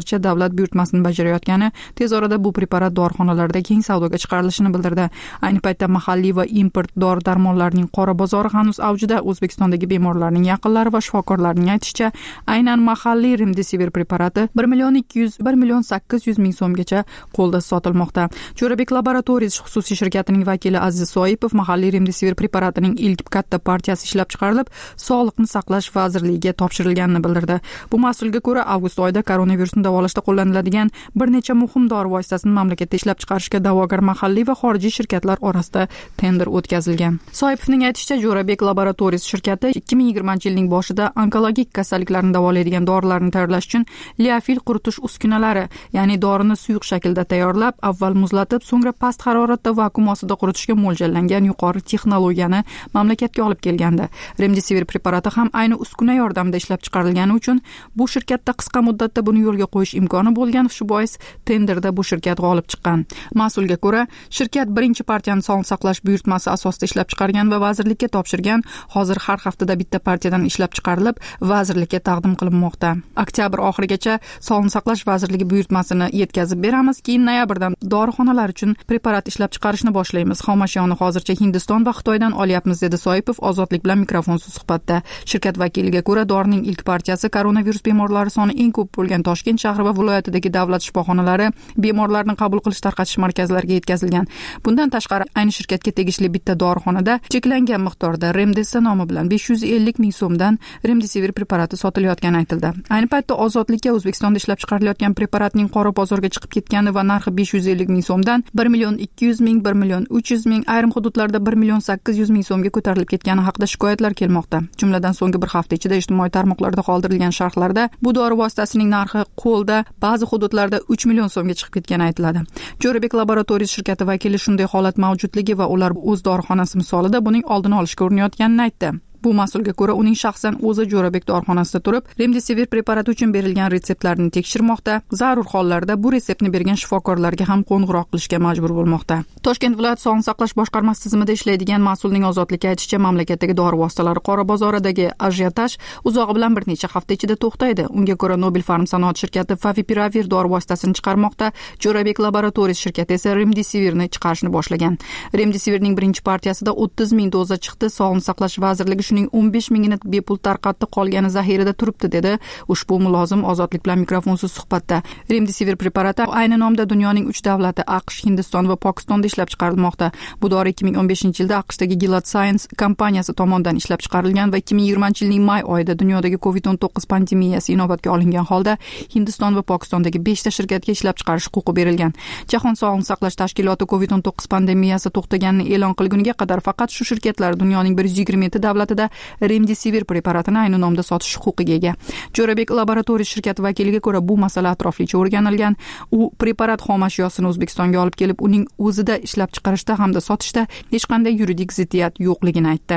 davlat buyurtmasini bajarayotgani tez orada bu preparat dorixonalarda keng savdoga chiqarilishini bildirdi. Ayni paytda mahalliy va import dori-darmonlarning qora bozori hanuz avjida. O'zbekistondagi bemorlarning yaqinlari va shifokorlarning aytishicha, aynan mahalliy Remdesivir preparati bir million ikki yuz bir million sakkiz yuz ming so'mgacha qo'lda sotilmoqda. Jo'rabek Laboratories xususiy shirkatining vakili Aziz Soipov mahalliy Remdesivir preparatining ilk katta partiyasi ishlab chiqarilib, Sog'liqni saqlash vazirligiga topshirilganini bildirdi. Bu mas'ulga ko'ra, avgust oyida koronavirusni davolashda qo'llaniladigan bir necha muhim dori vositasini mamlakatda ishlab chiqarishga da'vogar mahalliy va xorijiy shirkatlar orasida tender o'tkazilgan. Soipovning aytishicha, Jo'rabek Laboratories shirkati ikki ming yigirmanchi yilning boshida onkologik kasalliklarni davolaydigan dorilarni tayyorlash uchun liofil quritish uskunalari, ya'ni dorini suyuq shaklda tayyorlab, avval muzlatib, so'ngra past haroratda vakuum ostida quritishga mo'ljallangan yuqori texnologiyani mamlakatga olib kelgandi. Remdesivir preparati ham ayni uskuna yordamida ishlab chiqarilgani uchun bu shirkatda qisqa muddatda buni yo'lga qo'yish imkoni bo'lgan, shu bois tenderda bu shirkat g'olib chiqqan. Mas'ulga ko'ra, shirkat birinchi partiyani sog'liqni saqlash buyurtmasi asosida ishlab chiqargan va vazirlikka topshirgan. Hozir har haftada bitta partiyadan ishlab chiqarilib, vazirlikka taqdim qilinmoqda. Oktyabr oxirigacha Sog'liqni saqlash vazirligi buyurtmasini yetkazib beramiz, keyin noyabrdan dorixonalar uchun preparat ishlab chiqarishni boshlaymiz. Xomashiyoni hozircha Hindiston va Xitoydan olyapmiz, dedi Soipov Ozodlik bilan mikrofonsiz suhbatda. Shirkat vakiliga ko'ra, dorining ilk partiyasi koronavirus bemorlari soni eng ko'p bo'lgan Toshkent shahri va viloyatidagi davlat shifoxonalari, bemorlarni qabul qilish tarqatish markazlariga yetkazilgan. Bundan tashqari, ayni shirkatga tegishli bitta dorixonada cheklangan miqdorda Remdesa nomi bilan besh yuz ellik ming so'mdan Remdesivir preparati sotilayotgani aytildi. Ayni paytda Ozodlikka O'zbekistonda ishlab chiqarilayotgan preparatning qora bozorga chiqib ketgani va narxi besh yuz ellik ming so'mdan bir million ikki yuz ming, bir million uch yuz ming, ayrim hududlarda bir million sakkiz yuz ming so'mga ko'tarilib ketgani haqida shikoyatlar kelmoqda. Jumladan so'nggi bir hafta ichida ijtimoiy tarmoqlarda qoldirilgan sharhlarda bu dori vositasining narxi qo'lda ba'zi hududlarda uch million so'mga chiqib ketgani aytiladi. Jo'rabek Laboratories shirkati vakili shunday holat mavjudligi va ular o'z dorixonasi misolida buning oldini olishga urinayotganini aytdi. Bu mas'ulga ko'ra, uning shaxsan o'zi Jo'rabek dorixonasida turib, Remdesivir preparati uchun berilgan retseptlarni tekshirmoqda, zarur hollarda bu retseptni bergan shifokorlarga ham qo'ng'iroq qilishga majbur bo'lmoqda. Toshkent viloyat Sog'liqni saqlash boshqarmasi tizimida ishlaydigan mas'ulning Ozodlikka aytishicha, mamlakatdagi dori vositalari qora bozoridagi ajiotaj uzog'i bilan bir necha hafta ichida to'xtaydi. Unga ko'ra, Nobel Pharm sanoat shirkati Favipiravir dori vositasini chiqarmoqda, Jo'rabek Laboratories shirkati esa Remdesivirni chiqarishni boshlagan. Remdesivirning birinchi partiyasida o'ttiz ming doza chiqdi. Sog'liqni saqlash vazirligi shuning o'n besh mingini bepul tarqatdi, qolgani zaxirada turibdi, dedi ushbu mulozim Ozodlik bilan mikrofonsiz suhbatda. Remdesivir preparati ayni nomda dunyoning uch davlati AQSh, Hindiston va Pokistonda ishlab chiqarilmoqda. Bu dori ikki ming o'n beshinchi yilda AQShdagi Gilead Sciences kompaniyasi tomonidan ishlab chiqarilgan va ikki ming yigirmanchi yilning may oyida dunyodagi covid o'n to'qqiz pandemiyasi inobatga olingan holda Hindiston va Pokistondagi beshta shirkatga ishlab chiqarish huquqi berilgan. Jahon sog'liqni saqlash tashkiloti covid o'n to'qqiz pandemiyasi to'xtaganini e'lon qilguniga qadar faqat shu shirkatlar dunyoning bir yuz yigirma yetti davlatida Remdesivir preparatini ayni nomda sotish huquqiga ega. Jo'rabek Laboratories shirkati vakiliga ko'ra, bu masala atroflicha o'rganilgan. U preparat xomashiyosini O'zbekistonga olib kelib, uning o'zida ishlab chiqarishda hamda sotishda hech qanday yuridik ziddiyat yo'qligini aytdi.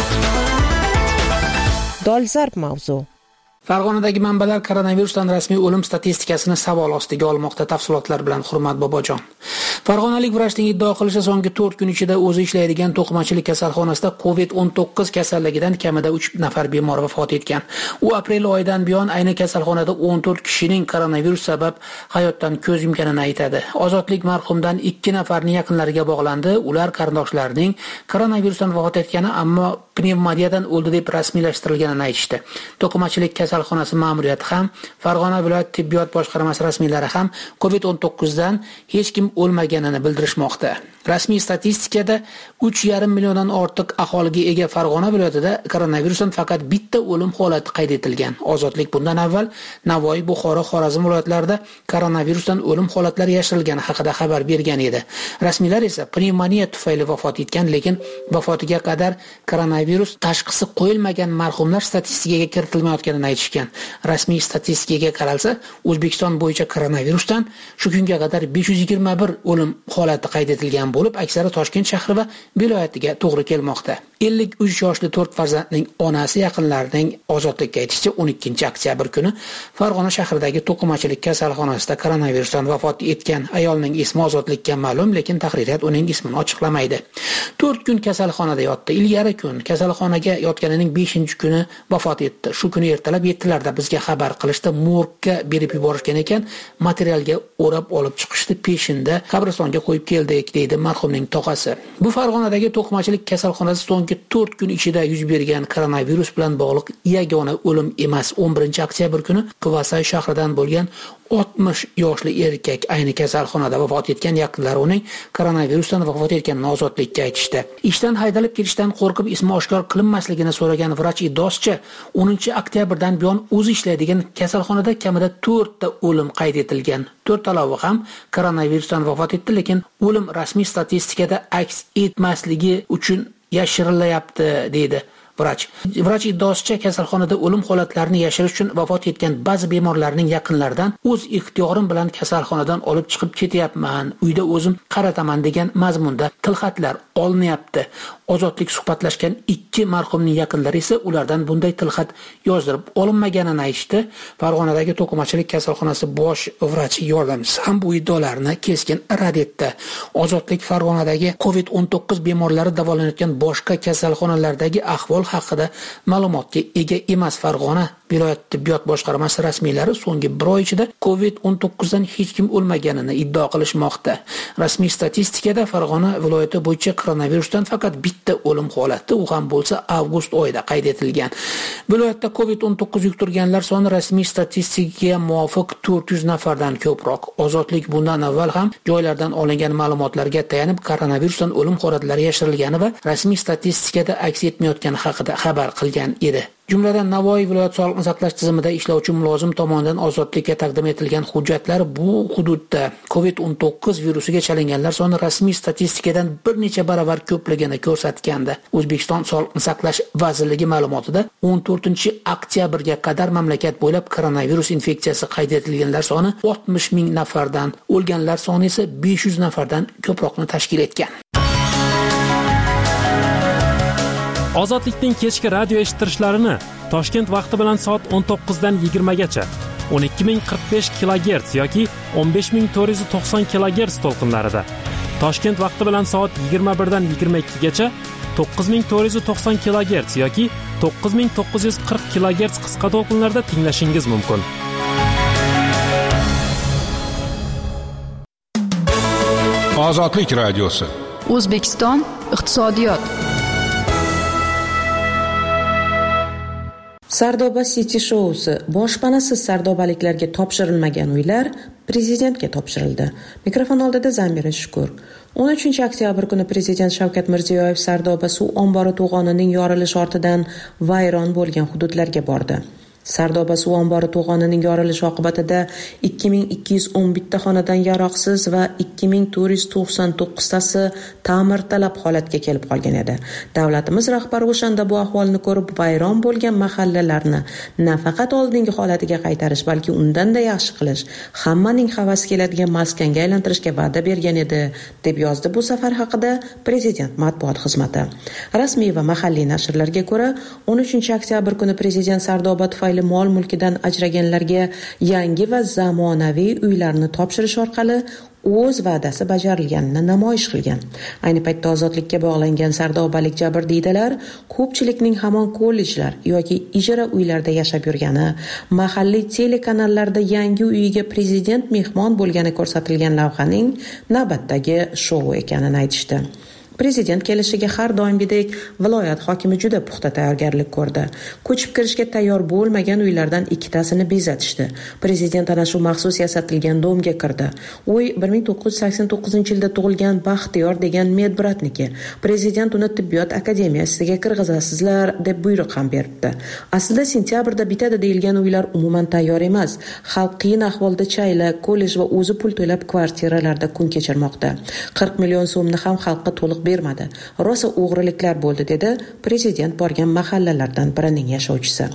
Dolzarb mavzu. Farg'onadagi manbalar koronavirusdan rasmiy o'lim statistikasini savol ostiga olmoqda. Tafsilotlar bilan Hurmat Bobojon. Farg'onalik vrachning iddao qilishicha, so'nggi to'rt kun ichida o'zi ishlaydigan to'qimachilik kasalxonasida covid o'n to'qqiz kasalligidan kamida uch nafar bemor vafot etgan. U aprel oyidan buyon ayni kasalxonada o'n to'rt kishining koronavirus sabab hayotdan ko'z yumganini aytadi. Ozodlik marhumdan ikki nafarning yaqinlariga bog'landi. Ular qarindoshlarining koronavirusdan vafot etgani, ammo pnevmoniyadan o'ldi deb rasmiylashtirilganini aytishdi. To'qimachilik kasalxonasi ma'muriyati ham, Farg'ona viloyat tibbiyot boshqarmasi rasmiylari ham covid o'n to'qqiz dan hech kim o'lmaganini bildirishmoqda. Rasmiy statistikada uch yarim milliondan ortiq aholiga ega Farg'ona viloyatida koronavirusdan faqat bitta o'lim holati qayd etilgan. Ozodlik bundan avval Navoiy, Buxoro, Xorazm viloyatlarida koronavirusdan o'lim holatlari yashirilgani haqida xabar bergan edi. Rasmiylar esa pnevmoniya tufayli vafot etgan, lekin vafotiga qadar koronavirus tashxisi qo'yilmagan marhumlar statistikaga kiritilmayotganini aytishgan. Rasmiy statistikaga qaralsa, O'zbekiston bo'yicha koronavirusdan shu kunga qadar besh yuz yigirma bir o'lim o'lim holati qayd etilgan bo'lib, aksari Toshkent shahri va viloyatiga to'g'ri kelmoqda. ellik uch yoshli to'rt farzandning onasi yaqinlarining ozodlikka aytishicha o'n ikkinchi oktyabr kuni Farg'ona shahridagi to'qimachilik kasalxonasida koronavirusdan vafot etgan ayolning ismi ozodlikka ma'lum, lekin tahririyat uning ismini ochiqlamaydi. to'rt kun kasalxonada yotdi. Ilgari kun kasalxonaga yotganining beshinchi kuni vafot etdi. Shu kuni ertalab yettilarda bizga xabar qilishdi, morgga berib yuborishgan ekan, materialga o'rab olib chiqishdi, peshinda qabristonga qo'yib keldik, deydi marhumning tog'asi. Bu Farg'onadagi to'qimachilik kasalxonasi so'nggi to'rt kun ichida yuz bergan koronavirus bilan bog'liq yagona o'lim emas. o'n birinchi oktyabr kuni Quvasay shahridan bo'lgan oltmish yoshli erkak ayni kasalxonada vafot etgan, yaqinlari uning koronavirusdan vafot etganini ozodlikka aytishdi. Ishdan haydalib ketishdan qo'rqib ismi oshkor qilinmasligini so'ragan vrach iddaosicha o'ninchi oktyabrdan buyon o'zi ishlaydigan kasalxonada kamida to'rt ta o'lim qayd etilgan. to'rt talabi ham koronavirusdan vafot etdi, lekin o'lim rasmiy statistikada aks etmasligi uchun yashirilyapti, deydi vrach. Vrach iddaosicha kasalxonada o'lim holatlarini yashirish uchun vafot etgan ba'zi bemorlarning yaqinlaridan o'z ixtiyorim bilan kasalxonadan olib chiqib ketyapman, uyda o'zim qarataman degan mazmunda tilxatlar olinyapti. Ozodlik suhbatlashgan ikki marhumning yaqinlari esa ulardan bunday tilxat yozdirib olinmaganini aytishdi. Farg'onadagi to'qimachilik kasalxonasi bosh vrachi yordamchisi ham bu iddaolarni keskin rad etdi. Ozodlik Farg'onadagi covid o'n to'qqiz bemorlari davolanayotgan boshqa kasalxonalardagi ahvol haqida ma'lumotga ega emas. Farg'ona viloyat tibbiyot boshqarmasi rasmiylari so'nggi bir oy ichida covid o'n to'qqiz dan hech kim o'lmaganini iddao qilishmoqda. Rasmiy statistikada Farg'ona viloyati bo'yicha koronavirusdan faqat bitta o'lim holati, u ham bo'lsa avgust oyida qayd etilgan. Viloyatda covid o'n to'qqiz yuqtirganlar soni rasmiy statistikaga muvofiq to'rt yuz nafardan ko'proq. Ozodlik bundan avval ham joylardan olingan ma'lumotlarga tayanib koronavirusdan o'lim holatlari yashirilgani va rasmiy statistikada aks etmayotgani haqida xabar qilgan edi. Jumladan Navoiy viloyat sog'liqni saqlash tizimida ishlovchi mulozim tomonidan ozodlikka taqdim etilgan hujjatlar bu hududda covid o'n to'qqiz virusiga chalinganlar soni rasmiy statistikadan bir necha baravar ko'pligini ko'rsatgandi. O'zbekiston Sog'liqni saqlash vazirligi ma'lumotida o'n to'rtinchi oktyabrga qadar mamlakat bo'ylab koronavirus infeksiyasi qayd etilganlar soni oltmish ming nafardan, o'lganlar soni esa besh yuz nafardan ko'proqni tashkil etgan. Ozodlikning kechki radio eshittirishlarini Toshkent vaqti bilan soat o'n to'qqiz dan yigirma gacha o'n ikki ming qirq besh kilogerts yoki o'n besh ming to'rt yuz to'qson kilogerts to'lqinlarida, Toshkent vaqti bilan soat yigirma bir dan yigirma ikki gacha to'qqiz ming to'rt yuz to'qson kilogerts yoki to'qqiz ming to'qqiz yuz qirq kilogerts qisqa to'lqinlarda tinglashingiz mumkin. Ozodlik radiosi. O'zbekiston iqtisodiyot. Sardoba City Show'si boshpanasiz sardobaliklarga topshirilmagan uylar prezidentga topshirildi. Mikrofon oldida Zamira Shukur. o'n uchinchi oktyabr kuni prezident Shavkat Mirziyoyev Sardoba suv ombori to'g'onining yorilishi ortidan vayron bo'lgan hududlarga bordi. Sardoba suv ombori to'g'onining yorilishi oqibatida ikki ming ikki yuz o'n bitta xonadan yaroqsiz va ikki ming to'rt yuz to'qson to'qqiztasi ta'mirtalab holatga kelib qolgan edi. Davlatimiz rahbari o'shanda bu ahvolni ko'rib, vayron bo'lgan mahallalarni nafaqat oldingi holatiga qaytarish, balki undan-da yaxshi qilish, hammaning havasi keladigan maskanga aylantirishga va'da bergan edi, deb yozdi bu safar haqida prezident matbuot xizmati. Rasmiy va mahalliy nashrlarga ko'ra, o'n uchinchi oktyabr kuni prezident Sardoba tufayli mol mulkidan ajraganlarga yangi va zamonaviy uylarni topshirish orqali o'z va'dasi bajarilganini namoyish qilgan. Ayni paytda ozodlikka bog'langan sardobalik jabrdiydalar ko'pchilikning hamon kollejlar yoki ijara uylarda yashab yurgani, mahalliy telekanallarda yangi uyiga prezident mehmon bo'lgani ko'rsatilgan lavhaning navbatdagi shou ekanini aytishdi. Prezident kelishiga har doimgidek viloyat hokimi juda puxta tayyorgarlik ko'rdi. Ko'chib kirishga tayyor bo'lmagan uylardan ikkitasini bezatishdi. Prezident ana shu maxsus yasatilgan domga kirdi. Uy bir ming to'qqiz yuz sakson to'qqizinchi yilda tug'ilgan Baxtiyor degan medbratniki. Prezident uni tibbiyot akademiyasiga kirgizasizlar deb buyruq ham beribdi. Aslida sentyabrda bitadi deyilgan uylar umuman tayyor emas. Xalq qiyin ahvolda chayla, kollej va o'zi pul to'lab kvartiralarda kun kechirmoqda. qirq million so'mni ham xalqqa to'liq bermadi. Rosa o'g'riliklar bo'ldi, dedi prezident borgan mahallalardan birining yashovchisi.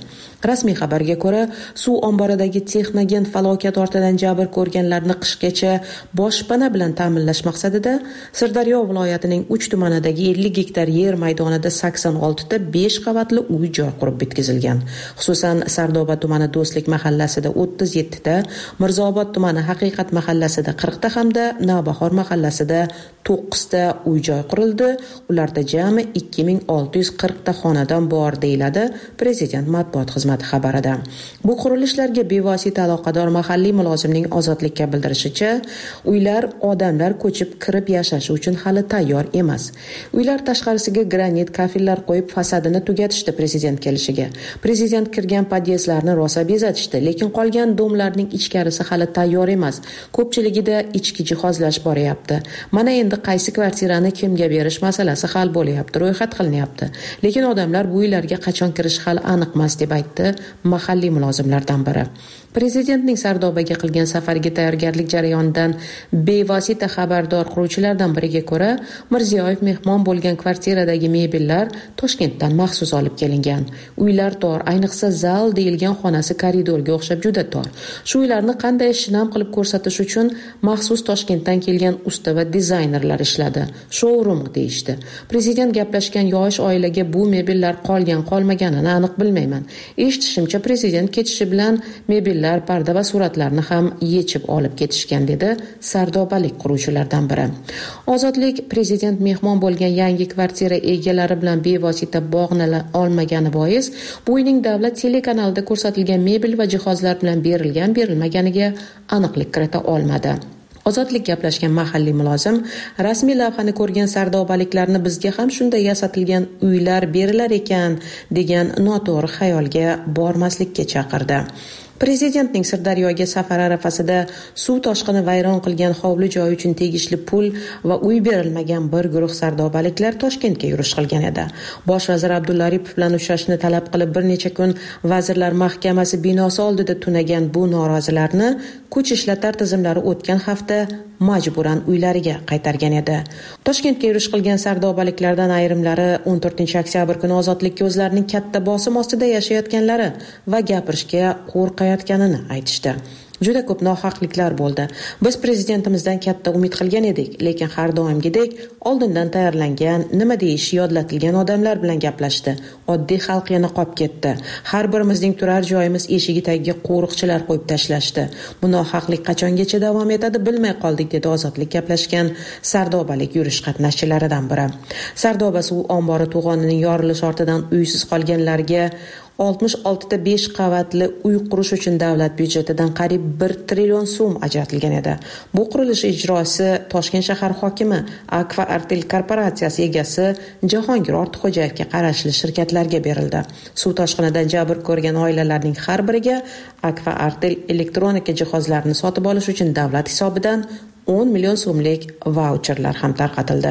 Rasmiy xabarga ko'ra, suv omboridagi Texnogen falokat ortidan jabr ko'rganlarni qishgacha boshpana bilan ta'minlash maqsadida Sirdaryo viloyatining uch tumanidagi ellik gektar yer maydonida sakson olti ta besh qavatli uy joy qurib bitkazilgan. Xususan, Sardoba tumani Do'stlik mahallasida o'ttiz yetti ta, Mirzaobod tumani Haqiqat mahallasida qirq ta hamda Navbahor mahallasida to'qqiz ta uy joy qurildi. Ularda jami ikki ming olti yuz qirq ta xonadon bor deyiladi Prezident matbuot xizmati xabarida. Bu qurilishlarga bevosita aloqador mahalliy mulozimning Ozodlikka bildirishicha, uylar odamlar ko'chib kirib yashashi uchun hali tayyor emas. Uylar tashqarisiga granit kafillar qo'yib fasadini tugatishdi prezident kelishiga. Prezident kirgan podyezdlarni rosa bezatishdi, lekin qolgan domlarning ichkarisi hali tayyor emas. Ko'pchiligida ichki jihozlash boryapti. Mana endi qaysi kvartirani kimga berish masalasi hal bo'lyapti, ro'yxat qilinyapti. Lekin odamlar bu uylarga qachon kirishi hali aniq emas deb aytdi mahalliy mulozimlardan biri. Prezidentning Sardobaga qilgan safariga tayyorgarlik jarayonidan bevosita xabardor quruvchilardan biriga ko'ra, Mirziyoyev mehmon bo'lgan kvartiradagi mebellar Toshkentdan maxsus olib kelingan. Uylar tor, ayniqsa zal deyilgan xonasi koridorga o'xshab juda tor. Shu uylarni qanday shinam qilib ko'rsatish uchun maxsus Toshkentdan kelgan usta va dizaynerlar ishladi. Showroom deyishdi. Prezident gaplashgan yosh oilaga bu mebellar qolgan qolmaganini aniq bilmayman. Eshitishimcha, prezident ketishi bilan mebel parda va suratlarni ham yechib olib ketishgan, dedi sardobalik quruvchilardan biri. Ozodlik prezident mehmon bo'lgan yangi kvartira egalari bilan bevosita bog'nala olmagani bois, bu uyning davlat telekanalida ko'rsatilgan mebel va jihozlar bilan berilgan berilmaganiga aniqlik kirita olmadi. Ozodlik gaplashgan mahalliy mulozim rasmiy lavhani ko'rgan sardobaliklarni bizga ham shunday yasatilgan uylar berilar ekan degan noto'g'ri xayolga bormaslikka chaqirdi. Prezidentning Sirdaryoga safar arafasida suv toshqini vayron qilgan hovli joy uchun tegishli pul va uy berilmagan bir guruh sardobaliklar Toshkentga yurish qilgan edi. Bosh vazir Abdulla Aripov bilan uchrashishni talab qilib bir necha kun Vazirlar Mahkamasi binosi oldida tunagan bu norozilarni kuch ishlatar tizimlari o'tgan hafta majburan uylariga qaytargan edi. Toshkentga yurish qilgan sardobaliklardan ayrimlari o'n to'rtinchi oktyabr kuni ozodlikka o'zlarining katta bosim ostida yashayotganlari va gapirishga qo'rqayotganini aytishdi. Juda ko'p nohaqliklar bo'ldi. Biz prezidentimizdan katta umid qilgan edik, lekin har doimgidek oldindan tayyorlangan, nima deyish yodlatilgan odamlar bilan gaplashdi. Oddiy xalq yana qolib ketdi. Har birimizning turar joyimiz eshigi tagiga qo'riqchilar qo'yib tashlashdi. Bu nohaqlik qachongacha davom etadi bilmay qoldik, dedi Ozodlik gaplashgan Sardobalik yurish qatnashchilaridan biri. Sardoba suv ombori to'g'onining yorilishi ortidan uysiz qolganlarga oltmish olti ta besh qavatli uy qurish uchun davlat byudjetidan qariyb bir trillion so'm ajratilgan edi. Bu qurilish ijrosi Toshkent shahar hokimi Akfa Artel korporatsiyasi egasi Jahongir Ortiqxo'jayevga qarashli shirkatlarga berildi. Suv toshqinidan jabr ko'rgan oilalarning har biriga Akfa Artel elektronika jihozlarini sotib olish uchun davlat hisobidan o'n million so'mlik vaucherlar ham tarqatildi.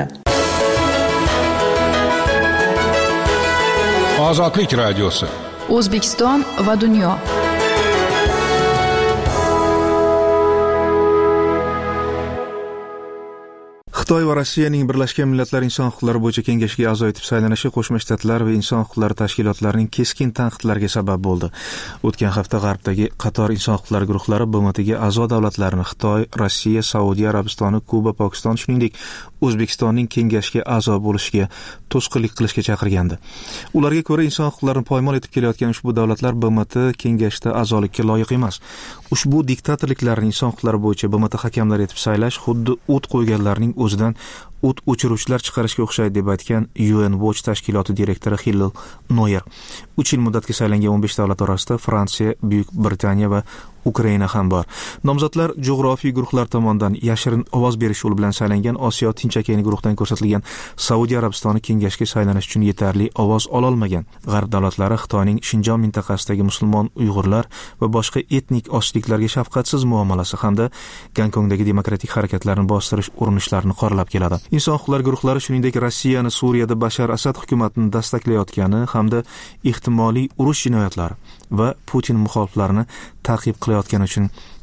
Ozodlik radiosi. O'zbekiston va dunyo. Xitoy va Rossiyaning Birlashgan Millatlar Inson huquqlari bo'yicha kengashiga a'zo etib saylanishi Qo'shma Shtatlar va inson huquqlari tashkilotlarining keskin tanqidlariga sabab bo'ldi. O'tgan hafta G'arbdagi qator inson huquqlari guruhlari B M Tga a'zo davlatlarni Xitoy, Rossiya, Saudiya Arabistoni, Kuba, Pokiston, shuningdek O'zbekistonning kengashga a'zo bo'lishiga to'sqinlik qilishga chaqirgandi. Ularga ko'ra, inson huquqlarini poymol etib kelayotgan ushbu davlatlar B M T kengashda a'zolikka loyiq emas. Ushbu diktatorliklarni inson huquqlari bo'yicha B M T hakamlari etib saylash xuddi o't qo'yganlarning o'zidan o't o'chiruvchilar chiqarishga o'xshaydi, deb aytgan U N Watch tashkiloti direktori Hillel Noyer. uch yil muddatga saylangan o'n besh davlat orasida Fransiya, Buyuk Britaniya va Ukraina ham bor. Nomzodlar jug'rofiy guruhlar tomonidan yashirin ovoz berish yo'li bilan saylangan Osiyo Tinch okeani guruhidan ko'rsatilgan Saudiya Arabistoni kengashga saylanish uchun yetarli ovoz ola olmagan. G'arb davlatlari Xitoyning Shinjon mintaqasidagi musulmon Uyg'urlar va boshqa etnik ochliklarga shafqatsiz muomalasi hamda Gonkongdagi demokratik harakatlarni bostirish urinishlarini qoralab keladi. Inson huquqlari guruhlari shuningdek Rossiyani Suriyada Bashar Asad hukumatini dastaklayotgani hamda ehtimoliy urush jinoyatlari va Putin muxoliflarini ta'qib qilayotgani uchun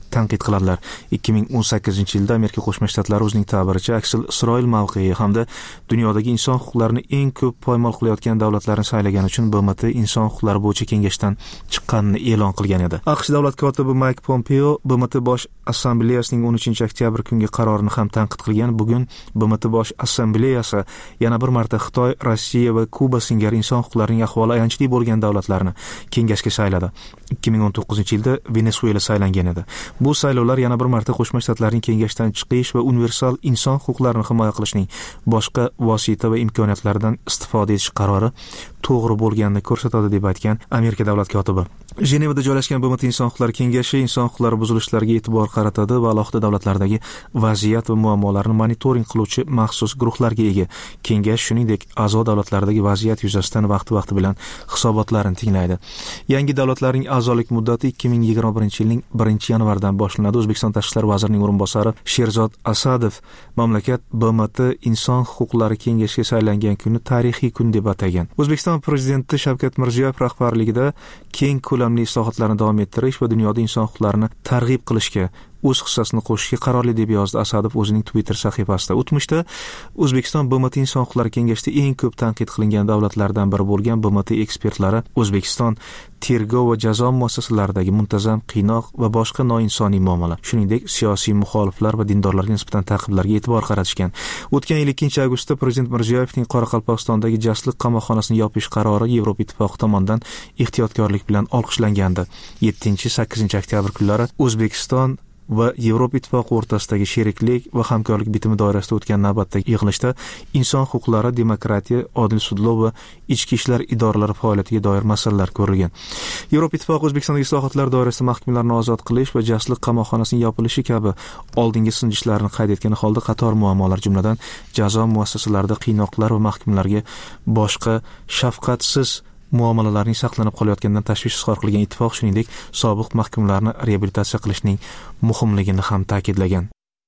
tanqid qiladilar. ikki ming o'n sakkizinchi yilda Amerika Qo'shma Shtatlari o'zining ta'biricha aksil Isroil mavqei hamda dunyodagi inson huquqlarini eng ko'p poymol qilayotgan davlatlarni saylagani uchun B M T inson huquqlari bo'yicha kengashdan chiqqanini e'lon qilgan edi. AQSh davlat kotibi Mike Pompeo B M T bosh assambleyasining o'n uchinchi oktyabr kungi qarorini ham tanqid qilgan. Bugun B M T bosh assambleyasi yana bir marta Xitoy, Rossiya va Kuba singari inson huquqlarining ahvoli ayanchli bo'lgan davlatlarni kengashga sayladi. ikki ming o'n to'qqizinchi yilda Venesuela saylangan edi. Bu saylovlar yana bir marta Qo'shma Shtatlarning kengashdan chiqish va universal inson huquqlarini himoya qilishning boshqa vosita va imkoniyatlaridan istifoda etish qarori to'g'ri bo'lganini ko'rsatadi deb aytgan Amerika davlat kotibi. Jenevada joylashgan B M T inson huquqlari kengashi inson huquqlari buzilishlariga e'tibor qaratadi va alohida davlatlardagi vaziyat va muammolarni monitoring qiluvchi maxsus guruhlarga ega. Kengash shuningdek a'zo davlatlardagi vaziyat yuzasidan vaqti-vaqti bilan hisobotlarni tinglaydi. Yangi davlatlarning a'zolik muddati ikki ming yigirma birinchi yilning birinchi yanvaridan boshlanadi. O'zbekiston tashqi ishlar vazirining o'rinbosari Sherzod Asadov mamlakat B M T inson huquqlari kengashiga saylangan kunni tarixiy kun deb atagan. O'zbekiston prezidenti Shavkat Mirziyoyev rahbarligida keng ko'lamli islohotlarni davom ettirish va dunyoda inson huquqlarini targ'ib qilishga o'z hissasini qo'shishga qarorli deb yozdi Asadov o'zining Twitter sahifasida. O'tmishda O'zbekiston B M T inson huquqlari kengashida eng ko'p tanqid qilingan davlatlardan biri bo'lgan B M T ekspertlari O'zbekiston tergov va jazo muassasalaridagi muntazam qiynoq va boshqa noinsoniy muomala, shuningdek siyosiy muxoliflar va dindorlarga nisbatan ta'qiblarga e'tibor qaratishgan. O'tgan yil ikkinchi avgustda Prezident Mirziyoyevning Qoraqalpog'istondagi jasliq qamoqxonasini yopish qarori Yevropa Ittifoqi tomonidan ehtiyotkorlik bilan olqishlangan. yettinchi sakkizinchi oktyabr kunlari O'zbekiston va Yevropa Ittifoqi o'rtasidagi sheriklik va hamkorlik bitimi doirasida o'tgan navbatdagi yig'ilishda inson huquqlari, demokratiya, odil sudlov va ichki ishlar idoralari faoliyatiga doir masalalar ko'rilgan. Yevropa Ittifoqi O'zbekistondagi islohotlar doirasida mahkumlarni ozod qilish va jasliq qamoqxonasining yopilishi kabi oldingi sinjishlarni qayd etgan holda qator muammolar, jumladan jazo muassasalarida qiynoqlar va mahkumlarga boshqa shafqatsiz muomalalarning saqlanib qolayotganidan tashvish izhor qilgan ittifoq shuningdek sobiq mahkumlarni reabilitatsiya qilishning muhimligini ham ta'kidlagan.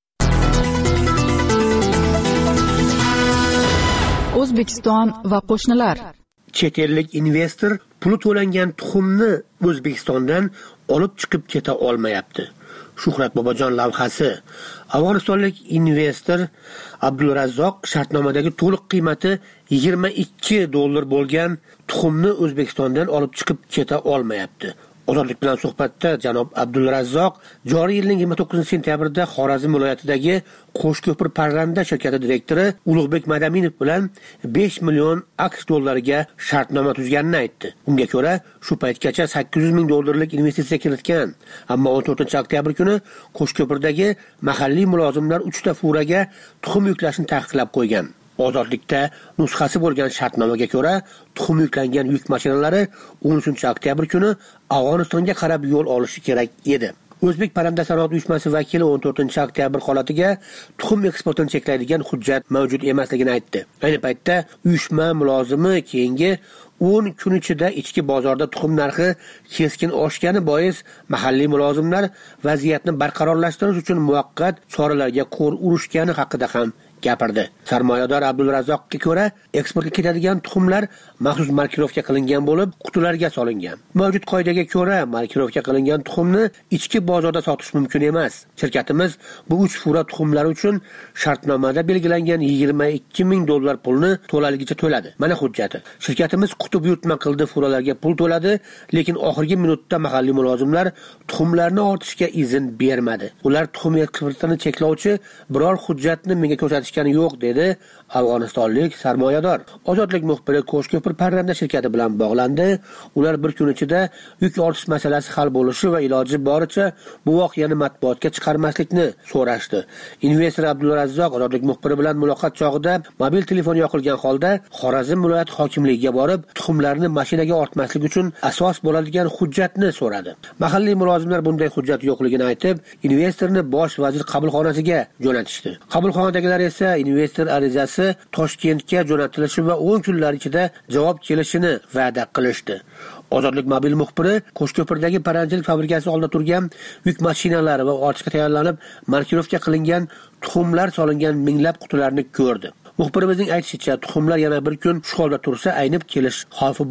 O'zbekiston va qo'shnilar. Chet ellik investor puli to'langan tuxumni O'zbekistondan olib chiqib keta olmayapti. Shuhrat Bobojon lavhasi. Afg'onistonlik investor Abdulrazzoq shartnomadagi to'liq qiymati yigirma ikki dollar bo'lgan tuxumni O'zbekistondan olib chiqib keta olmayapti. Ozodlik bilan suhbatda janob Abdulrazzoq joriy yilning yigirma to'qqizinchi sentyabrda Xorazm viloyatidagi Qo'shko'pir parranda shirkati direktori Ulug'bek Madaminov bilan besh million AQSh dollariga shartnoma tuzganini aytdi. Unga ko'ra, shu paytgacha sakkiz yuz ming dollarlik investitsiya kiritgan, ammo o'n to'rtinchi oktyabr kuni Qo'shko'pirdagi mahalliy mulozimlar uchta furaga tuxum yuklashni taqiqlab qo'ygan. Ozodlikda nusxasi bo'lgan shartnomaga ko'ra, tuxum yuklangan yuk mashinalari o'n uchinchi oktyabr kuni Afg'onistonga qarab yo'l olishi kerak edi. O'zbek parranda sanoat uyushmasi vakili o'n to'rtinchi oktyabr holatiga tuxum eksportini cheklaydigan hujjat mavjud emasligini aytdi. Ayni paytda uyushma mulozimi keyingi o'n kun ichida ichki bozorda tuxum narxi keskin oshgani bois mahalliy mulozimlar vaziyatni barqarorlashtirish uchun muvaqqat choralarga qo'l urishgani haqida ham gapirdi. Sarmoyador Abdulrazzoqga ko'ra, eksportga ketadigan tuxumlar maxsus markirovka qilingan bo'lib, qutilarga solingan. Mavjud qoidaga ko'ra, markirovka qilingan tuxumni ichki bozorda sotish mumkin emas. Shirkatimiz bu uch fura tuxumlar uchun shartnomada belgilangan yigirma ikki ming dollar pulni to'laligicha to'ladi. Mana hujjati. Shirkatimiz qutib yutma qildi, furalarga pul to'ladi, lekin oxirgi minutda mahalliy mulozimlar tuxumlarni ortishga izn bermadi. Ular tuxum eksportini cheklovchi biror hujjatni menga ko'rsatishgani yo'q, dedi afg'onistonlik sarmoyador. Ozodlik muxbiri Qo'shko'pir parranda shirkati bilan bog'landi. Ular bir kun ichida yuk ortish masalasi hal bo'lishi va iloji boricha bu voqeani matbuotga chiqarmaslikni so'rashdi. Investor Abdulrazzoq ozodlik muxbiri bilan muloqot chog'ida mobil telefon yoqilgan holda Xorazm viloyat hokimligiga borib, tuxumlarni mashinaga ortmaslik uchun asos bo'ladigan hujjatni so'radi. Mahalliy mulozimlar bunday hujjat yo'qligini aytib, investorni bosh vazir qabulxonasiga jo'natishdi. Qabulxonadagilar esa investor arizasi Toshkentga jo'natilishi va o'n kunlar ichida javob kelishini va'da qilishdi. Ozodlik mobil muxbiri Qo'shko'pirdagi paranjilik fabrikasi oldida turgan yuk mashinalari va ortishga tayyorlanib markirovka qilingan tuxumlar solingan minglab qutilarni ko'rdi. Muxbirimizning aytishicha, tuxumlar yana bir kun shu holda tursa aynib kelish xavfi bor.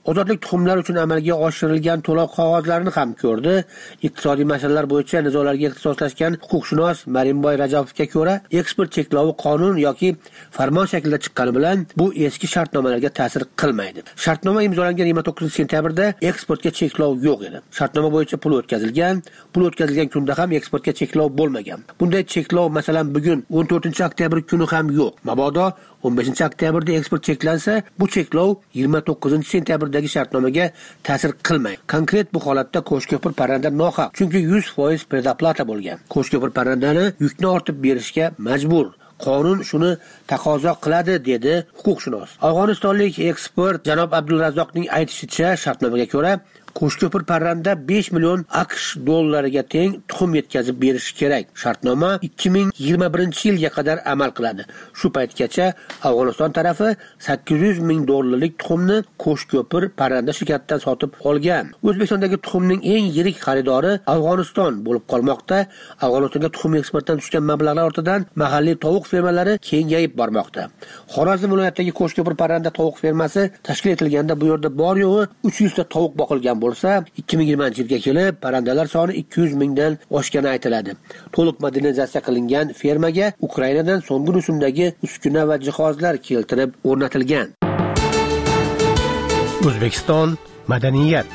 Ozodlik tuxumlari uchun amalga oshirilgan to'lov qog'ozlarini ham ko'rdi. Iqtisodiy masalalar bo'yicha nizolarga ixtisoslashgan huquqshunos Marimboy Rajapovga ko'ra, eksport cheklovi qonun yoki farmon shaklida chiqqani bilan bu eski shartnomalarga ta'sir qilmaydi. Shartnoma imzolangan yigirma to'qqizinchi sentyabrda eksportga cheklov yo'q edi. Shartnoma bo'yicha pul o'tkazilgan, pul o'tkazilgan kunda ham eksportga cheklov bo'lmagan. Bunday cheklov masalan bugun o'n to'rtinchi oktyabr kuni ham yo'q. Mabodo o'n beshinchi oktyabrda eksport cheklansa, bu cheklov yigirma to'qqizinchi sentyabrdagi shartnomaga ta'sir qilmaydi. Konkret bu holatda Qo'shko'pir parranda nohaq, chunki yuz foiz predoplata bo'lgan. Qo'shko'pir parrandani yukni ortib berishga majbur. Qonun shuni taqozo qiladi, dedi huquqshunos. Afg'onistonlik ekspert janob Abdulrazzoqning aytishicha, shartnomaga ko'ra Qo'shko'pir parranda besh million AQSh dollariga teng tuxum yetkazib berishi kerak. Shartnoma ikki ming yigirma birinchi yilga qadar amal qiladi. Shu paytgacha Afg'oniston tarafi sakkiz yuz ming dollarlik tuxumni Qo'shko'pir parranda shirkatidan sotib olgan. O'zbekistondagi tuxumning eng yirik xaridori Afg'oniston bo'lib qolmoqda. Afg'onistonga tuxum eksportdan tushgan mablag'lar ortidan mahalliy tovuq fermalari kengayib bormoqda. Xorazm viloyatidagi Qo'shko'pir parranda tovuq fermasi tashkil etilganda bu yerda bor yo'g'i uch yuz ta tovuq boqilgan bo'lsa, ikki ming yigirmanchi yilga kelib parrandalar soni ikki yuz mingdan oshgani aytiladi. To'liq modernizatsiya qilingan fermaga Ukrainadan so'nggi rusumdagi uskuna va jihozlar keltirib o'rnatilgan. O'zbekiston madaniyat.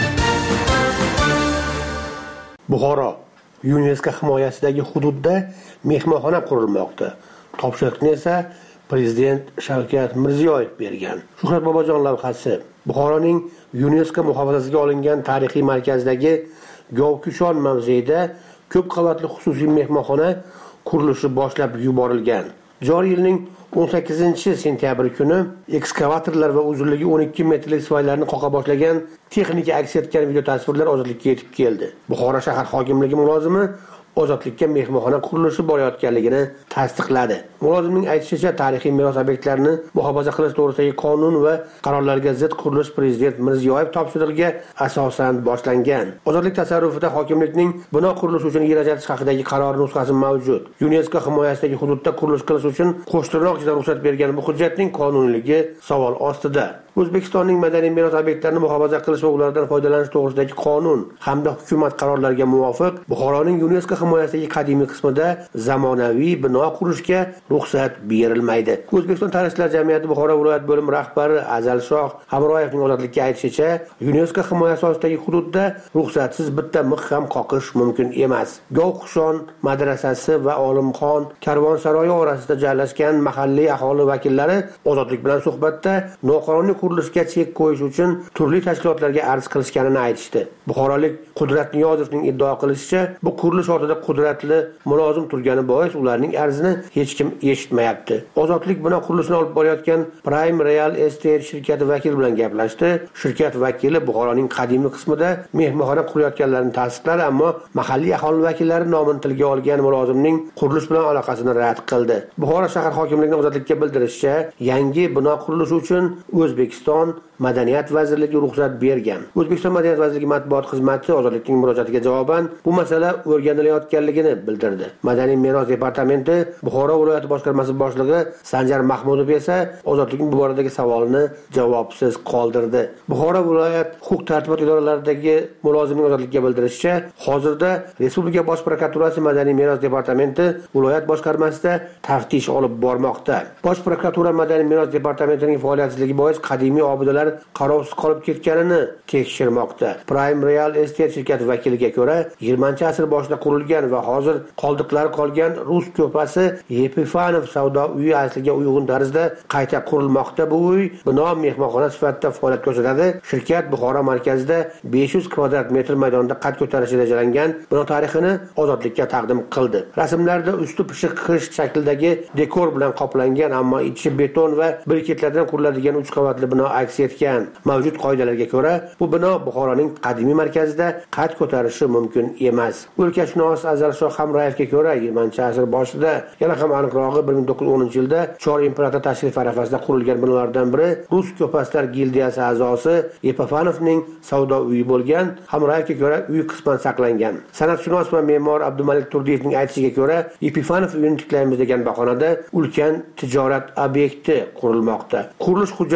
Buxoro UNESCO himoyasidagi hududda mehmonxona qurilmoqda. Topshiriqni esa Prezident Shavkat Mirziyoyev bergan. Shuhrat Bobojon lavhasi. Buxoroning UNESCO muhofazasiga olingan tarixiy markazdagi Govkushon mavzeida ko'p qavatli xususiy mehmonxona qurilishi boshlab yuborilgan. Joriy yilning o'n sakkizinchi sentyabr kuni ekskavatorlar va uzunligi o'n ikki metrlik svaylarni qoqa boshlagan texnika aks etgan video tasvirlar Ozodlikka yetib keldi. Buxoro shahar hokimligi mulozimi Ozodlikka mehmonxona qurilishi borayotganligini tasdiqladi. Mulozimning aytishicha, tarixiy meros obyektlarini muhofaza qilish to'g'risidagi qonun va qarorlarga zid qurilish Prezident Mirziyoyev topshirig'iga asosan boshlangan. Ozodlik tasarrufida hokimlikning bino qurilishi uchun yer ajratish haqidagi qaror nusxasi mavjud. UNESCO himoyasidagi hududda qurilish qilish uchun qo'shtirnoq ichida ruxsat bergan bu hujjatning qonuniyligi savol ostida. O'zbekistonning madaniy meros obyektlarini muhofaza qilish va ulardan foydalanish to'g'risidagi qonun hamda hukumat qarorlariga muvofiq Buxoroning UNESCO himoyasidagi qadimiy qismida zamonaviy bino qurishga ruxsat berilmaydi. O'zbekiston tarixchilar jamiyati Buxoro viloyat bo'limi rahbari Azalshoh Hamroyevning Ozodlikka aytishicha, UNESCO himoyasi ostidagi hududda ruxsatsiz bitta mix ham qoqish mumkin emas. Govkushon madrasasi va Olimxon karvonsaroyi orasida joylashgan mahalliy aholi vakillari Ozodlik bilan suhbatda noqonuniy qurilishga chek qo'yish uchun turli tashkilotlarga arz qilishganini aytishdi. Buxorolik Qudrat Niyozovning iddao qilishicha, bu qurilish ortida qudratli mulozim turgani bois ularning arzini hech kim eshitmayapti. Ozodlik bino qurilishini olib borayotgan Prime Real Estate shirkati vakili bilan gaplashdi. Shirkat vakili Buxoroning qadimiy qismida mehmonxona qurayotganlarini tasdiqladi, ammo mahalliy aholi vakillari nomini tilga olgan mulozimning qurilish bilan aloqasini rad qildi. Buxoro shahar hokimligining Ozodlikka bildirishicha, yangi bino qurilishi uchun O'zbekiston Madaniyat vazirligi ruxsat bergan. O'zbekiston Madaniyat vazirligi matbuot xizmati Ozodlikning murojaatiga javoban bu masala o'rganilayotganligini bildirdi. Madaniy meros departamenti Buxoro viloyati boshqarmasi boshlig'i Sanjar Mahmudov esa Ozodlikning bu boradagi savolini javobsiz qoldirdi. Buxoro viloyat huquq tartibot idoralaridagi mulozimning Ozodlikka bildirishicha, hozirda Respublika bosh prokuraturasi Madaniy meros departamenti viloyat boshqarmasida taftish olib bormoqda. Bosh prokuratura Madaniy meros departamentining faoliyatsizligi bois qadimiy obidalar qarovsiz qolib ketganini tekshirmoqda. Prime Real Estate shirkati vakiliga ko'ra, yigirmanchi asr boshida qurilgan va hozir qoldiqlari qolgan Rus ko'pasi Epifanov savdo uyi asliga uyg'un tarzda qayta qurilmoqda. Bu uy bino mehmonxona sifatida faoliyat ko'rsatadi. Shirkat Buxoro markazida besh yuz kvadrat metr maydonda qad ko'tarishi rejalangan bino tarixini Ozodlikka taqdim qildi. Rasmlarda usti pishiq qish shaklidagi dekor bilan qoplangan, ammo ichi beton va briketlardan quriladigan uch qavatli bino aks etgan. Mavjud qoidalarga ko'ra, bu bino Buxoroning qadimiy markazida qad ko'tarishi mumkin emas. O'lkashunos Azalshoh Hamroyevga ko'ra, yigirmanchi asr boshida, yana ham aniqrog'i bir ming to'qqiz yuz o'ninchi yilda Chor imperator tashrif arafasida qurilgan binolardan biri Rus ko'paslar gildiyasi a'zosi Epifanovning savdo uyi bo'lgan. Hamroyevga ko'ra, uy qisman saqlangan. San'atshunos va me'mor Abdumalik Turdiyevning aytishiga ko'ra, Epifanov uyini tiklaymiz degan bahonada ulkan tijorat obyekti qurilmoqda. Qurilish hujjatlari bilan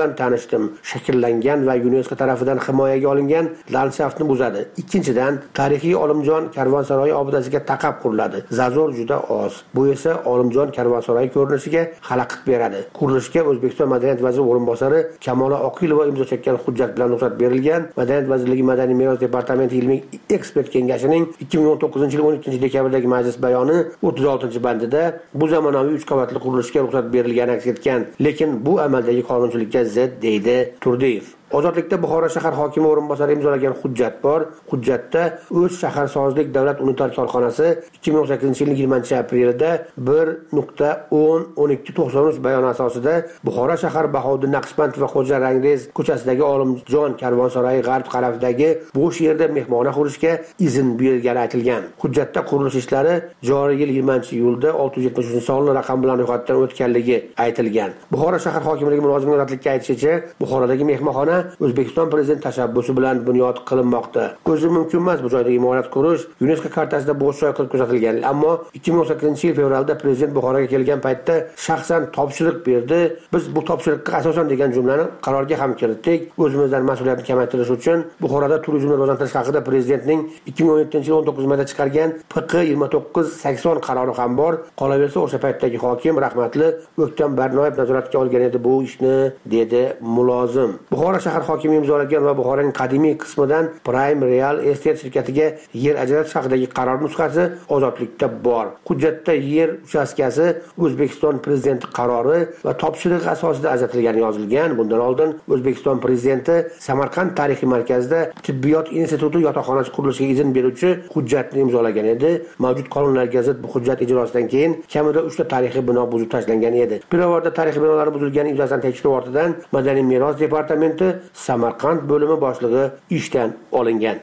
bilan tanishdim. Shakllangan va UNESCO tarafidan himoyaga olingan landshaftni buzadi. Ikkinchidan, tarixiy Olimjon karvonsaroyi obidasiga taqab quriladi. Zazor juda oz. Bu esa Olimjon karvonsaroyi ko'rinishiga xalaqit beradi. Qurilishga O'zbekiston Madaniyat vaziri o'rinbosari Kamola Oqilova imzo chekkan hujjat bilan ruxsat berilgan. Madaniyat vazirligi Madaniy meros departamenti ilmiy ekspert kengashining ikki ming o'n to'qqizinchi yil o'n ikkinchi dekabrdagi majlis bayoni o'ttiz oltinchi bandida bu zamonaviy uch qavatli qurilishga ruxsat berilgani aks etgan, lekin bu amaldagi qonunchilikka zid, deydi Turdiyev. Ozodlikda Buxoro shahar hokimi o'rinbosari imzolagan hujjat bor. Hujjatda O'z shaharsozlik davlat unitar korxonasi ikki ming o'n sakkizinchi yilning yigirmanchi aprelida bir nuqta o'n o'n ikki to'qson uch bayoni asosida Buxoro shahar Bahodir Naqshband va Xo'ja Rangrez ko'chasidagi Olimjon karvonsaroyi g'arb tarafidagi bo'sh yerda mehmona qurishga izn berilgani aytilgan. Hujjatda qurilish ishlari joriy yil yigirmanchi iyulda olti yuz yetmish uchinchi sonli raqam bilan ro'yxatdan o'tganligi aytilgan. Buxoro shahar hokimligi mulozimining razvedlikka aytishicha, Buxorodagi mehmonxona O'zbekiston prezident tashabbusi bilan bunyod qilinmoqda. O'zi mumkin emas bu joyda imorat qurish, UNESCO kartasida bo'sh joy qilib ko'rsatilgan. Ammo ikki ming o'n sakkizinchi yil fevralda prezident Buxoroga kelgan paytda shaxsan topshiriq berdi. Biz bu topshiriqqa asosan degan jumlani qarorga ham kiritdik. O'zimizdan mas'uliyatni kamaytirish uchun Buxoroda turizmni rivojlantirish haqida prezidentning ikki ming o'n yettinchi yil o'n to'qqiz mayda chiqargan P Q yigirma to'qqiz sakson qarori ham bor. Qolaversa o'sha paytdagi hokim rahmatli O'ktam Barnoyev nazoratga olgan edi bu ishni, dedi mulozim. Buxoro shahar hokimi imzolagan va Buxoroning qadimiy qismidan Prime Real Estate shirkatiga yer ajratish haqidagi qaror nusxasi ozodlikda bor. Hujjatda yer uchastkasi O'zbekiston prezidenti qarori va topshirig'i asosida ajratilgani yozilgan. Bundan oldin O'zbekiston prezidenti Samarqand tarixiy markazida tibbiyot instituti yotoqxonasi qurilishiga izn beruvchi hujjatni imzolagan edi. Mavjud qonunlarga zid bu hujjat ijrosidan keyin kamida uchta tarixiy bino buzib tashlangan edi. Pirovardda tarixiy binolar buzilgani yuzasidan tekshiruv ortidan Madaniy meros departamenti Samarqand bo'limi boshlig'i ishdan olingan.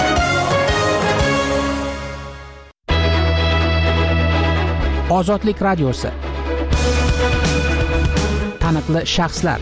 Ozodlik radiosi. Taniqli shaxslar.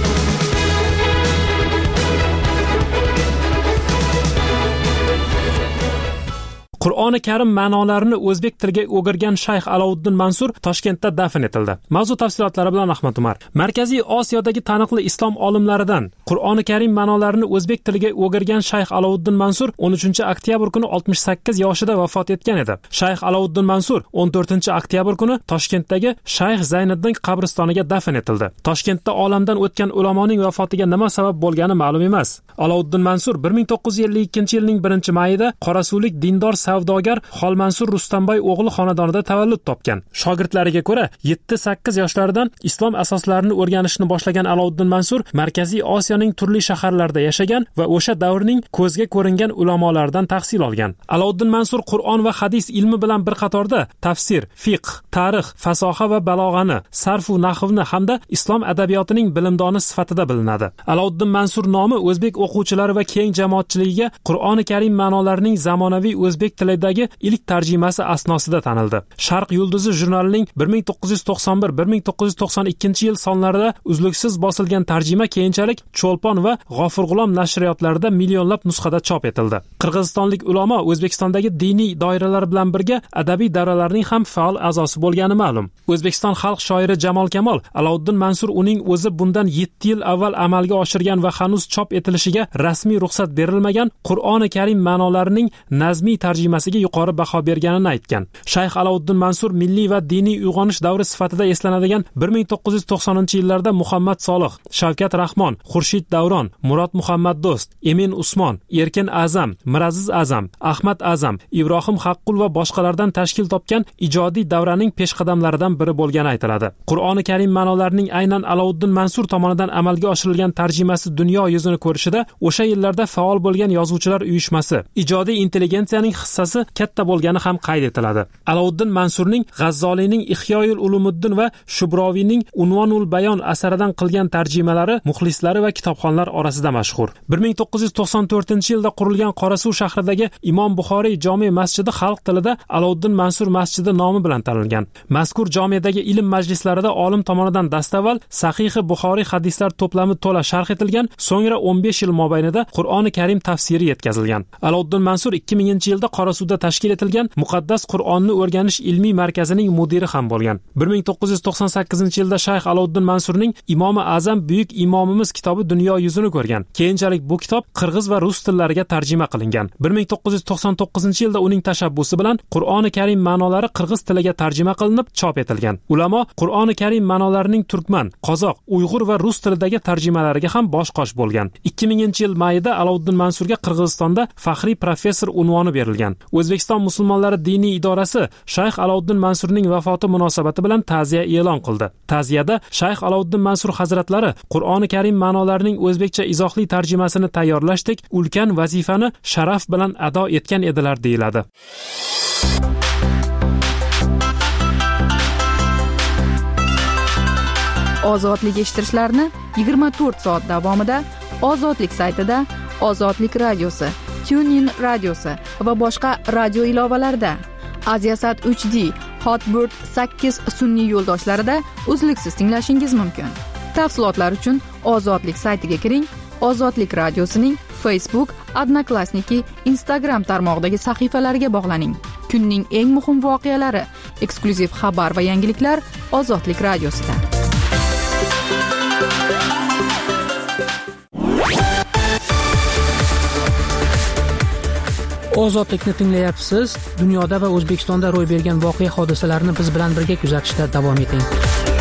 Qur'oni Karim ma'nolarini o'zbek tiliga o'girgan Shayx Alovuddin Mansur Toshkentda dafn etildi. Mavzu tafsilotlari bilan Ahmad Umar. Markaziy Osiyodagi taniqli islom olimlaridan Qur'oni Karim ma'nolarini o'zbek tiliga o'girgan Shayx Alovuddin Mansur o'n uchinchi oktyabr kuni oltmish sakkiz yoshida vafot etgan edi. Shayx Alovuddin Mansur o'n to'rtinchi oktyabr kuni Toshkentdagi Shayx Zayniddin qabristoniga dafn etildi. Toshkentda olamdan o'tgan ulamoning vafotiga nima sabab bo'lgani ma'lum emas. Alovuddin Mansur bir ming to'qqiz yuz ellik ikkinchi yilning birinchi mayida qorasulik dindor savdogar Xolmansur Rustamboy o'g'li xonadonida tavallud topgan. Shogirdlariga ko'ra yetti sakkiz yoshlaridan islom asoslarini o'rganishni boshlagan Alovuddin Mansur Markaziy Osiyoning turli shaharlarida yashagan va o'sha davrning ko'zga ko'ringan ulamolardan tahsil olgan. Alovuddin Mansur Qur'on va hadis ilmi bilan bir qatorda tafsir, fiqh, tarix, fasoha va balog'ani, sarf va nahvni hamda islom adabiyotining bilimdoni sifatida bilinadi. Alovuddin Mansur nomi o'zbek o'quvchilari va keng jamoatchiligiga Qur'oni Karim ma'nolarining zamonaviy o'zbek tilidagi ilk tarjimasi asnosida tanildi. Sharq yulduzi jurnalining bir ming to'qqiz yuz to'qson bir - bir ming to'qqiz yuz to'qson ikkinchi yil sonlarida uzluksiz bosilgan tarjima keyinchalik Cho'lpon va G'ofurg'ulom nashriyotlarida millionlab nusxada chop etildi. Qirg'izistonlik ulamo O'zbekistondagi diniy doiralar bilan birga adabiy davralarning ham faol a'zosi bo'lgani ma'lum. O'zbekiston xalq shoiri Jamol Kamol Alovuddin Mansur uning o'zi bundan yetti yil avval amalga oshirgan va hanuz chop etilishiga rasmiy ruxsat berilmagan Qur'oni Karim ma'nolarining nazmiy tarjimasiga yuqori baho berganini aytgan. Shayx Alovuddin Mansur milliy va diniy uyg'onish davri sifatida eslanadigan bir ming to'qqiz yuz to'qsoninchi yillarda Muhammad Solih, Shavkat Rahmon, Xurshid Davron, Murod Muhammad Do'st, Emin Usmon, Erkin Azam, Miraziz Azam, Ahmad Azam, Ibrohim Haqqul va boshqalardan tashkil topgan ijodiy davraning peshqadamlaridan biri bo'lgani aytiladi. Qur'oni Karim ma'nolarining aynan Alovuddin Mansur tomonidan amalga oshirilgan tarjimasi dunyo yuzini ko'rishida o'sha yillarda faol bo'lgan yozuvchilar uyushmasi, ijodiy intelligensiyaning hissasi katta bo'lgani ham qayd etiladi. Alovuddin Mansurning G'azzoliyning Ihyoyul Ulumuddin va Shubroviyning Unvonul Bayon asaridan qilgan tarjimalari muxlislari va kitobxonlar orasida mashhur. bir ming to'qqiz yuz to'qson to'rtinchi yilda qurilgan Qorasuv shahridagi Imom Buxoriy jome masjidi xalq tilida Alovuddin Mansur masjidi nomi bilan tanilgan. Mazkur jomedagi ilm majlislarida olim tomonidan dastavval Sahih Buxoriy hadislar to'plami to'la sharh etilgan, so'ngra o'n besh yil mobaynida Qur'oni Karim tafsiri yetkazilgan. Alovuddin Mansur ikki minginchi yilda Qorasuvda tashkil etilgan Muqaddas Qur'onni o'rganish ilmiy markazining mudiri ham bo'lgan. bir ming to'qqiz yuz to'qson sakkizinchi yilda Shayx Aloddin Mansurning Imomi Azam buyuk imomimiz kitobi dunyo yuzini ko'rgan. Keyinchalik bu kitob qirg'iz va rus tillariga tarjima qilingan. bir ming to'qqiz yuz to'qson to'qqizinchi yilda uning tashabbusi bilan Qur'oni Karim ma'nolari qirg'iz tiliga tarjima qilinib chop etilgan. Ulamo Qur'oni Karim ma'nolarining turkman, qozoq, uyg'ur va rus tilidagi tarjimalariga ham bosh-qosh bo'lgan. ikki minginchi yil mayida Aloddin Mansurga Qirg'izistonda faxriy professor unvoni berilgan. O'zbekiston musulmonlari diniy idorasi Shayx Aloddin Mansurning vafoti munosabati bilan ta'ziya e'lon qildi. Ta'ziyada Shayx Aloddin Mansur hazratlari Qur'oni Karim ma'nolarining o'zbekcha izohli tarjimasini tayyorlashdek ulkan vazifani sharaf bilan ado etgan edilar deyiladi. Ozodlik eshittirishlarni yigirma to'rt soat davomida Ozodlik saytida, Ozodlik radiosi, TuneIn radiosi va boshqa radio ilovalarida, Aziasat uch D, Hotbird sakkiz sun'iy yo'ldoshlarida uzluksiz tinglashingiz mumkin. Tafsilotlar uchun Ozodlik saytiga kiring. Ozodlik radiosining Facebook, Odnoklassniki, Instagram tarmog'idagi sahifalariga bog'laning. Kunning eng muhim voqealari, eksklyuziv xabar va yangiliklar Ozodlik radiosida. Ozodlikni tinglayapsiz. Dunyoda va O'zbekistonda ro'y bergan voqea hodisalarni biz bilan birga kuzatishda davom eting.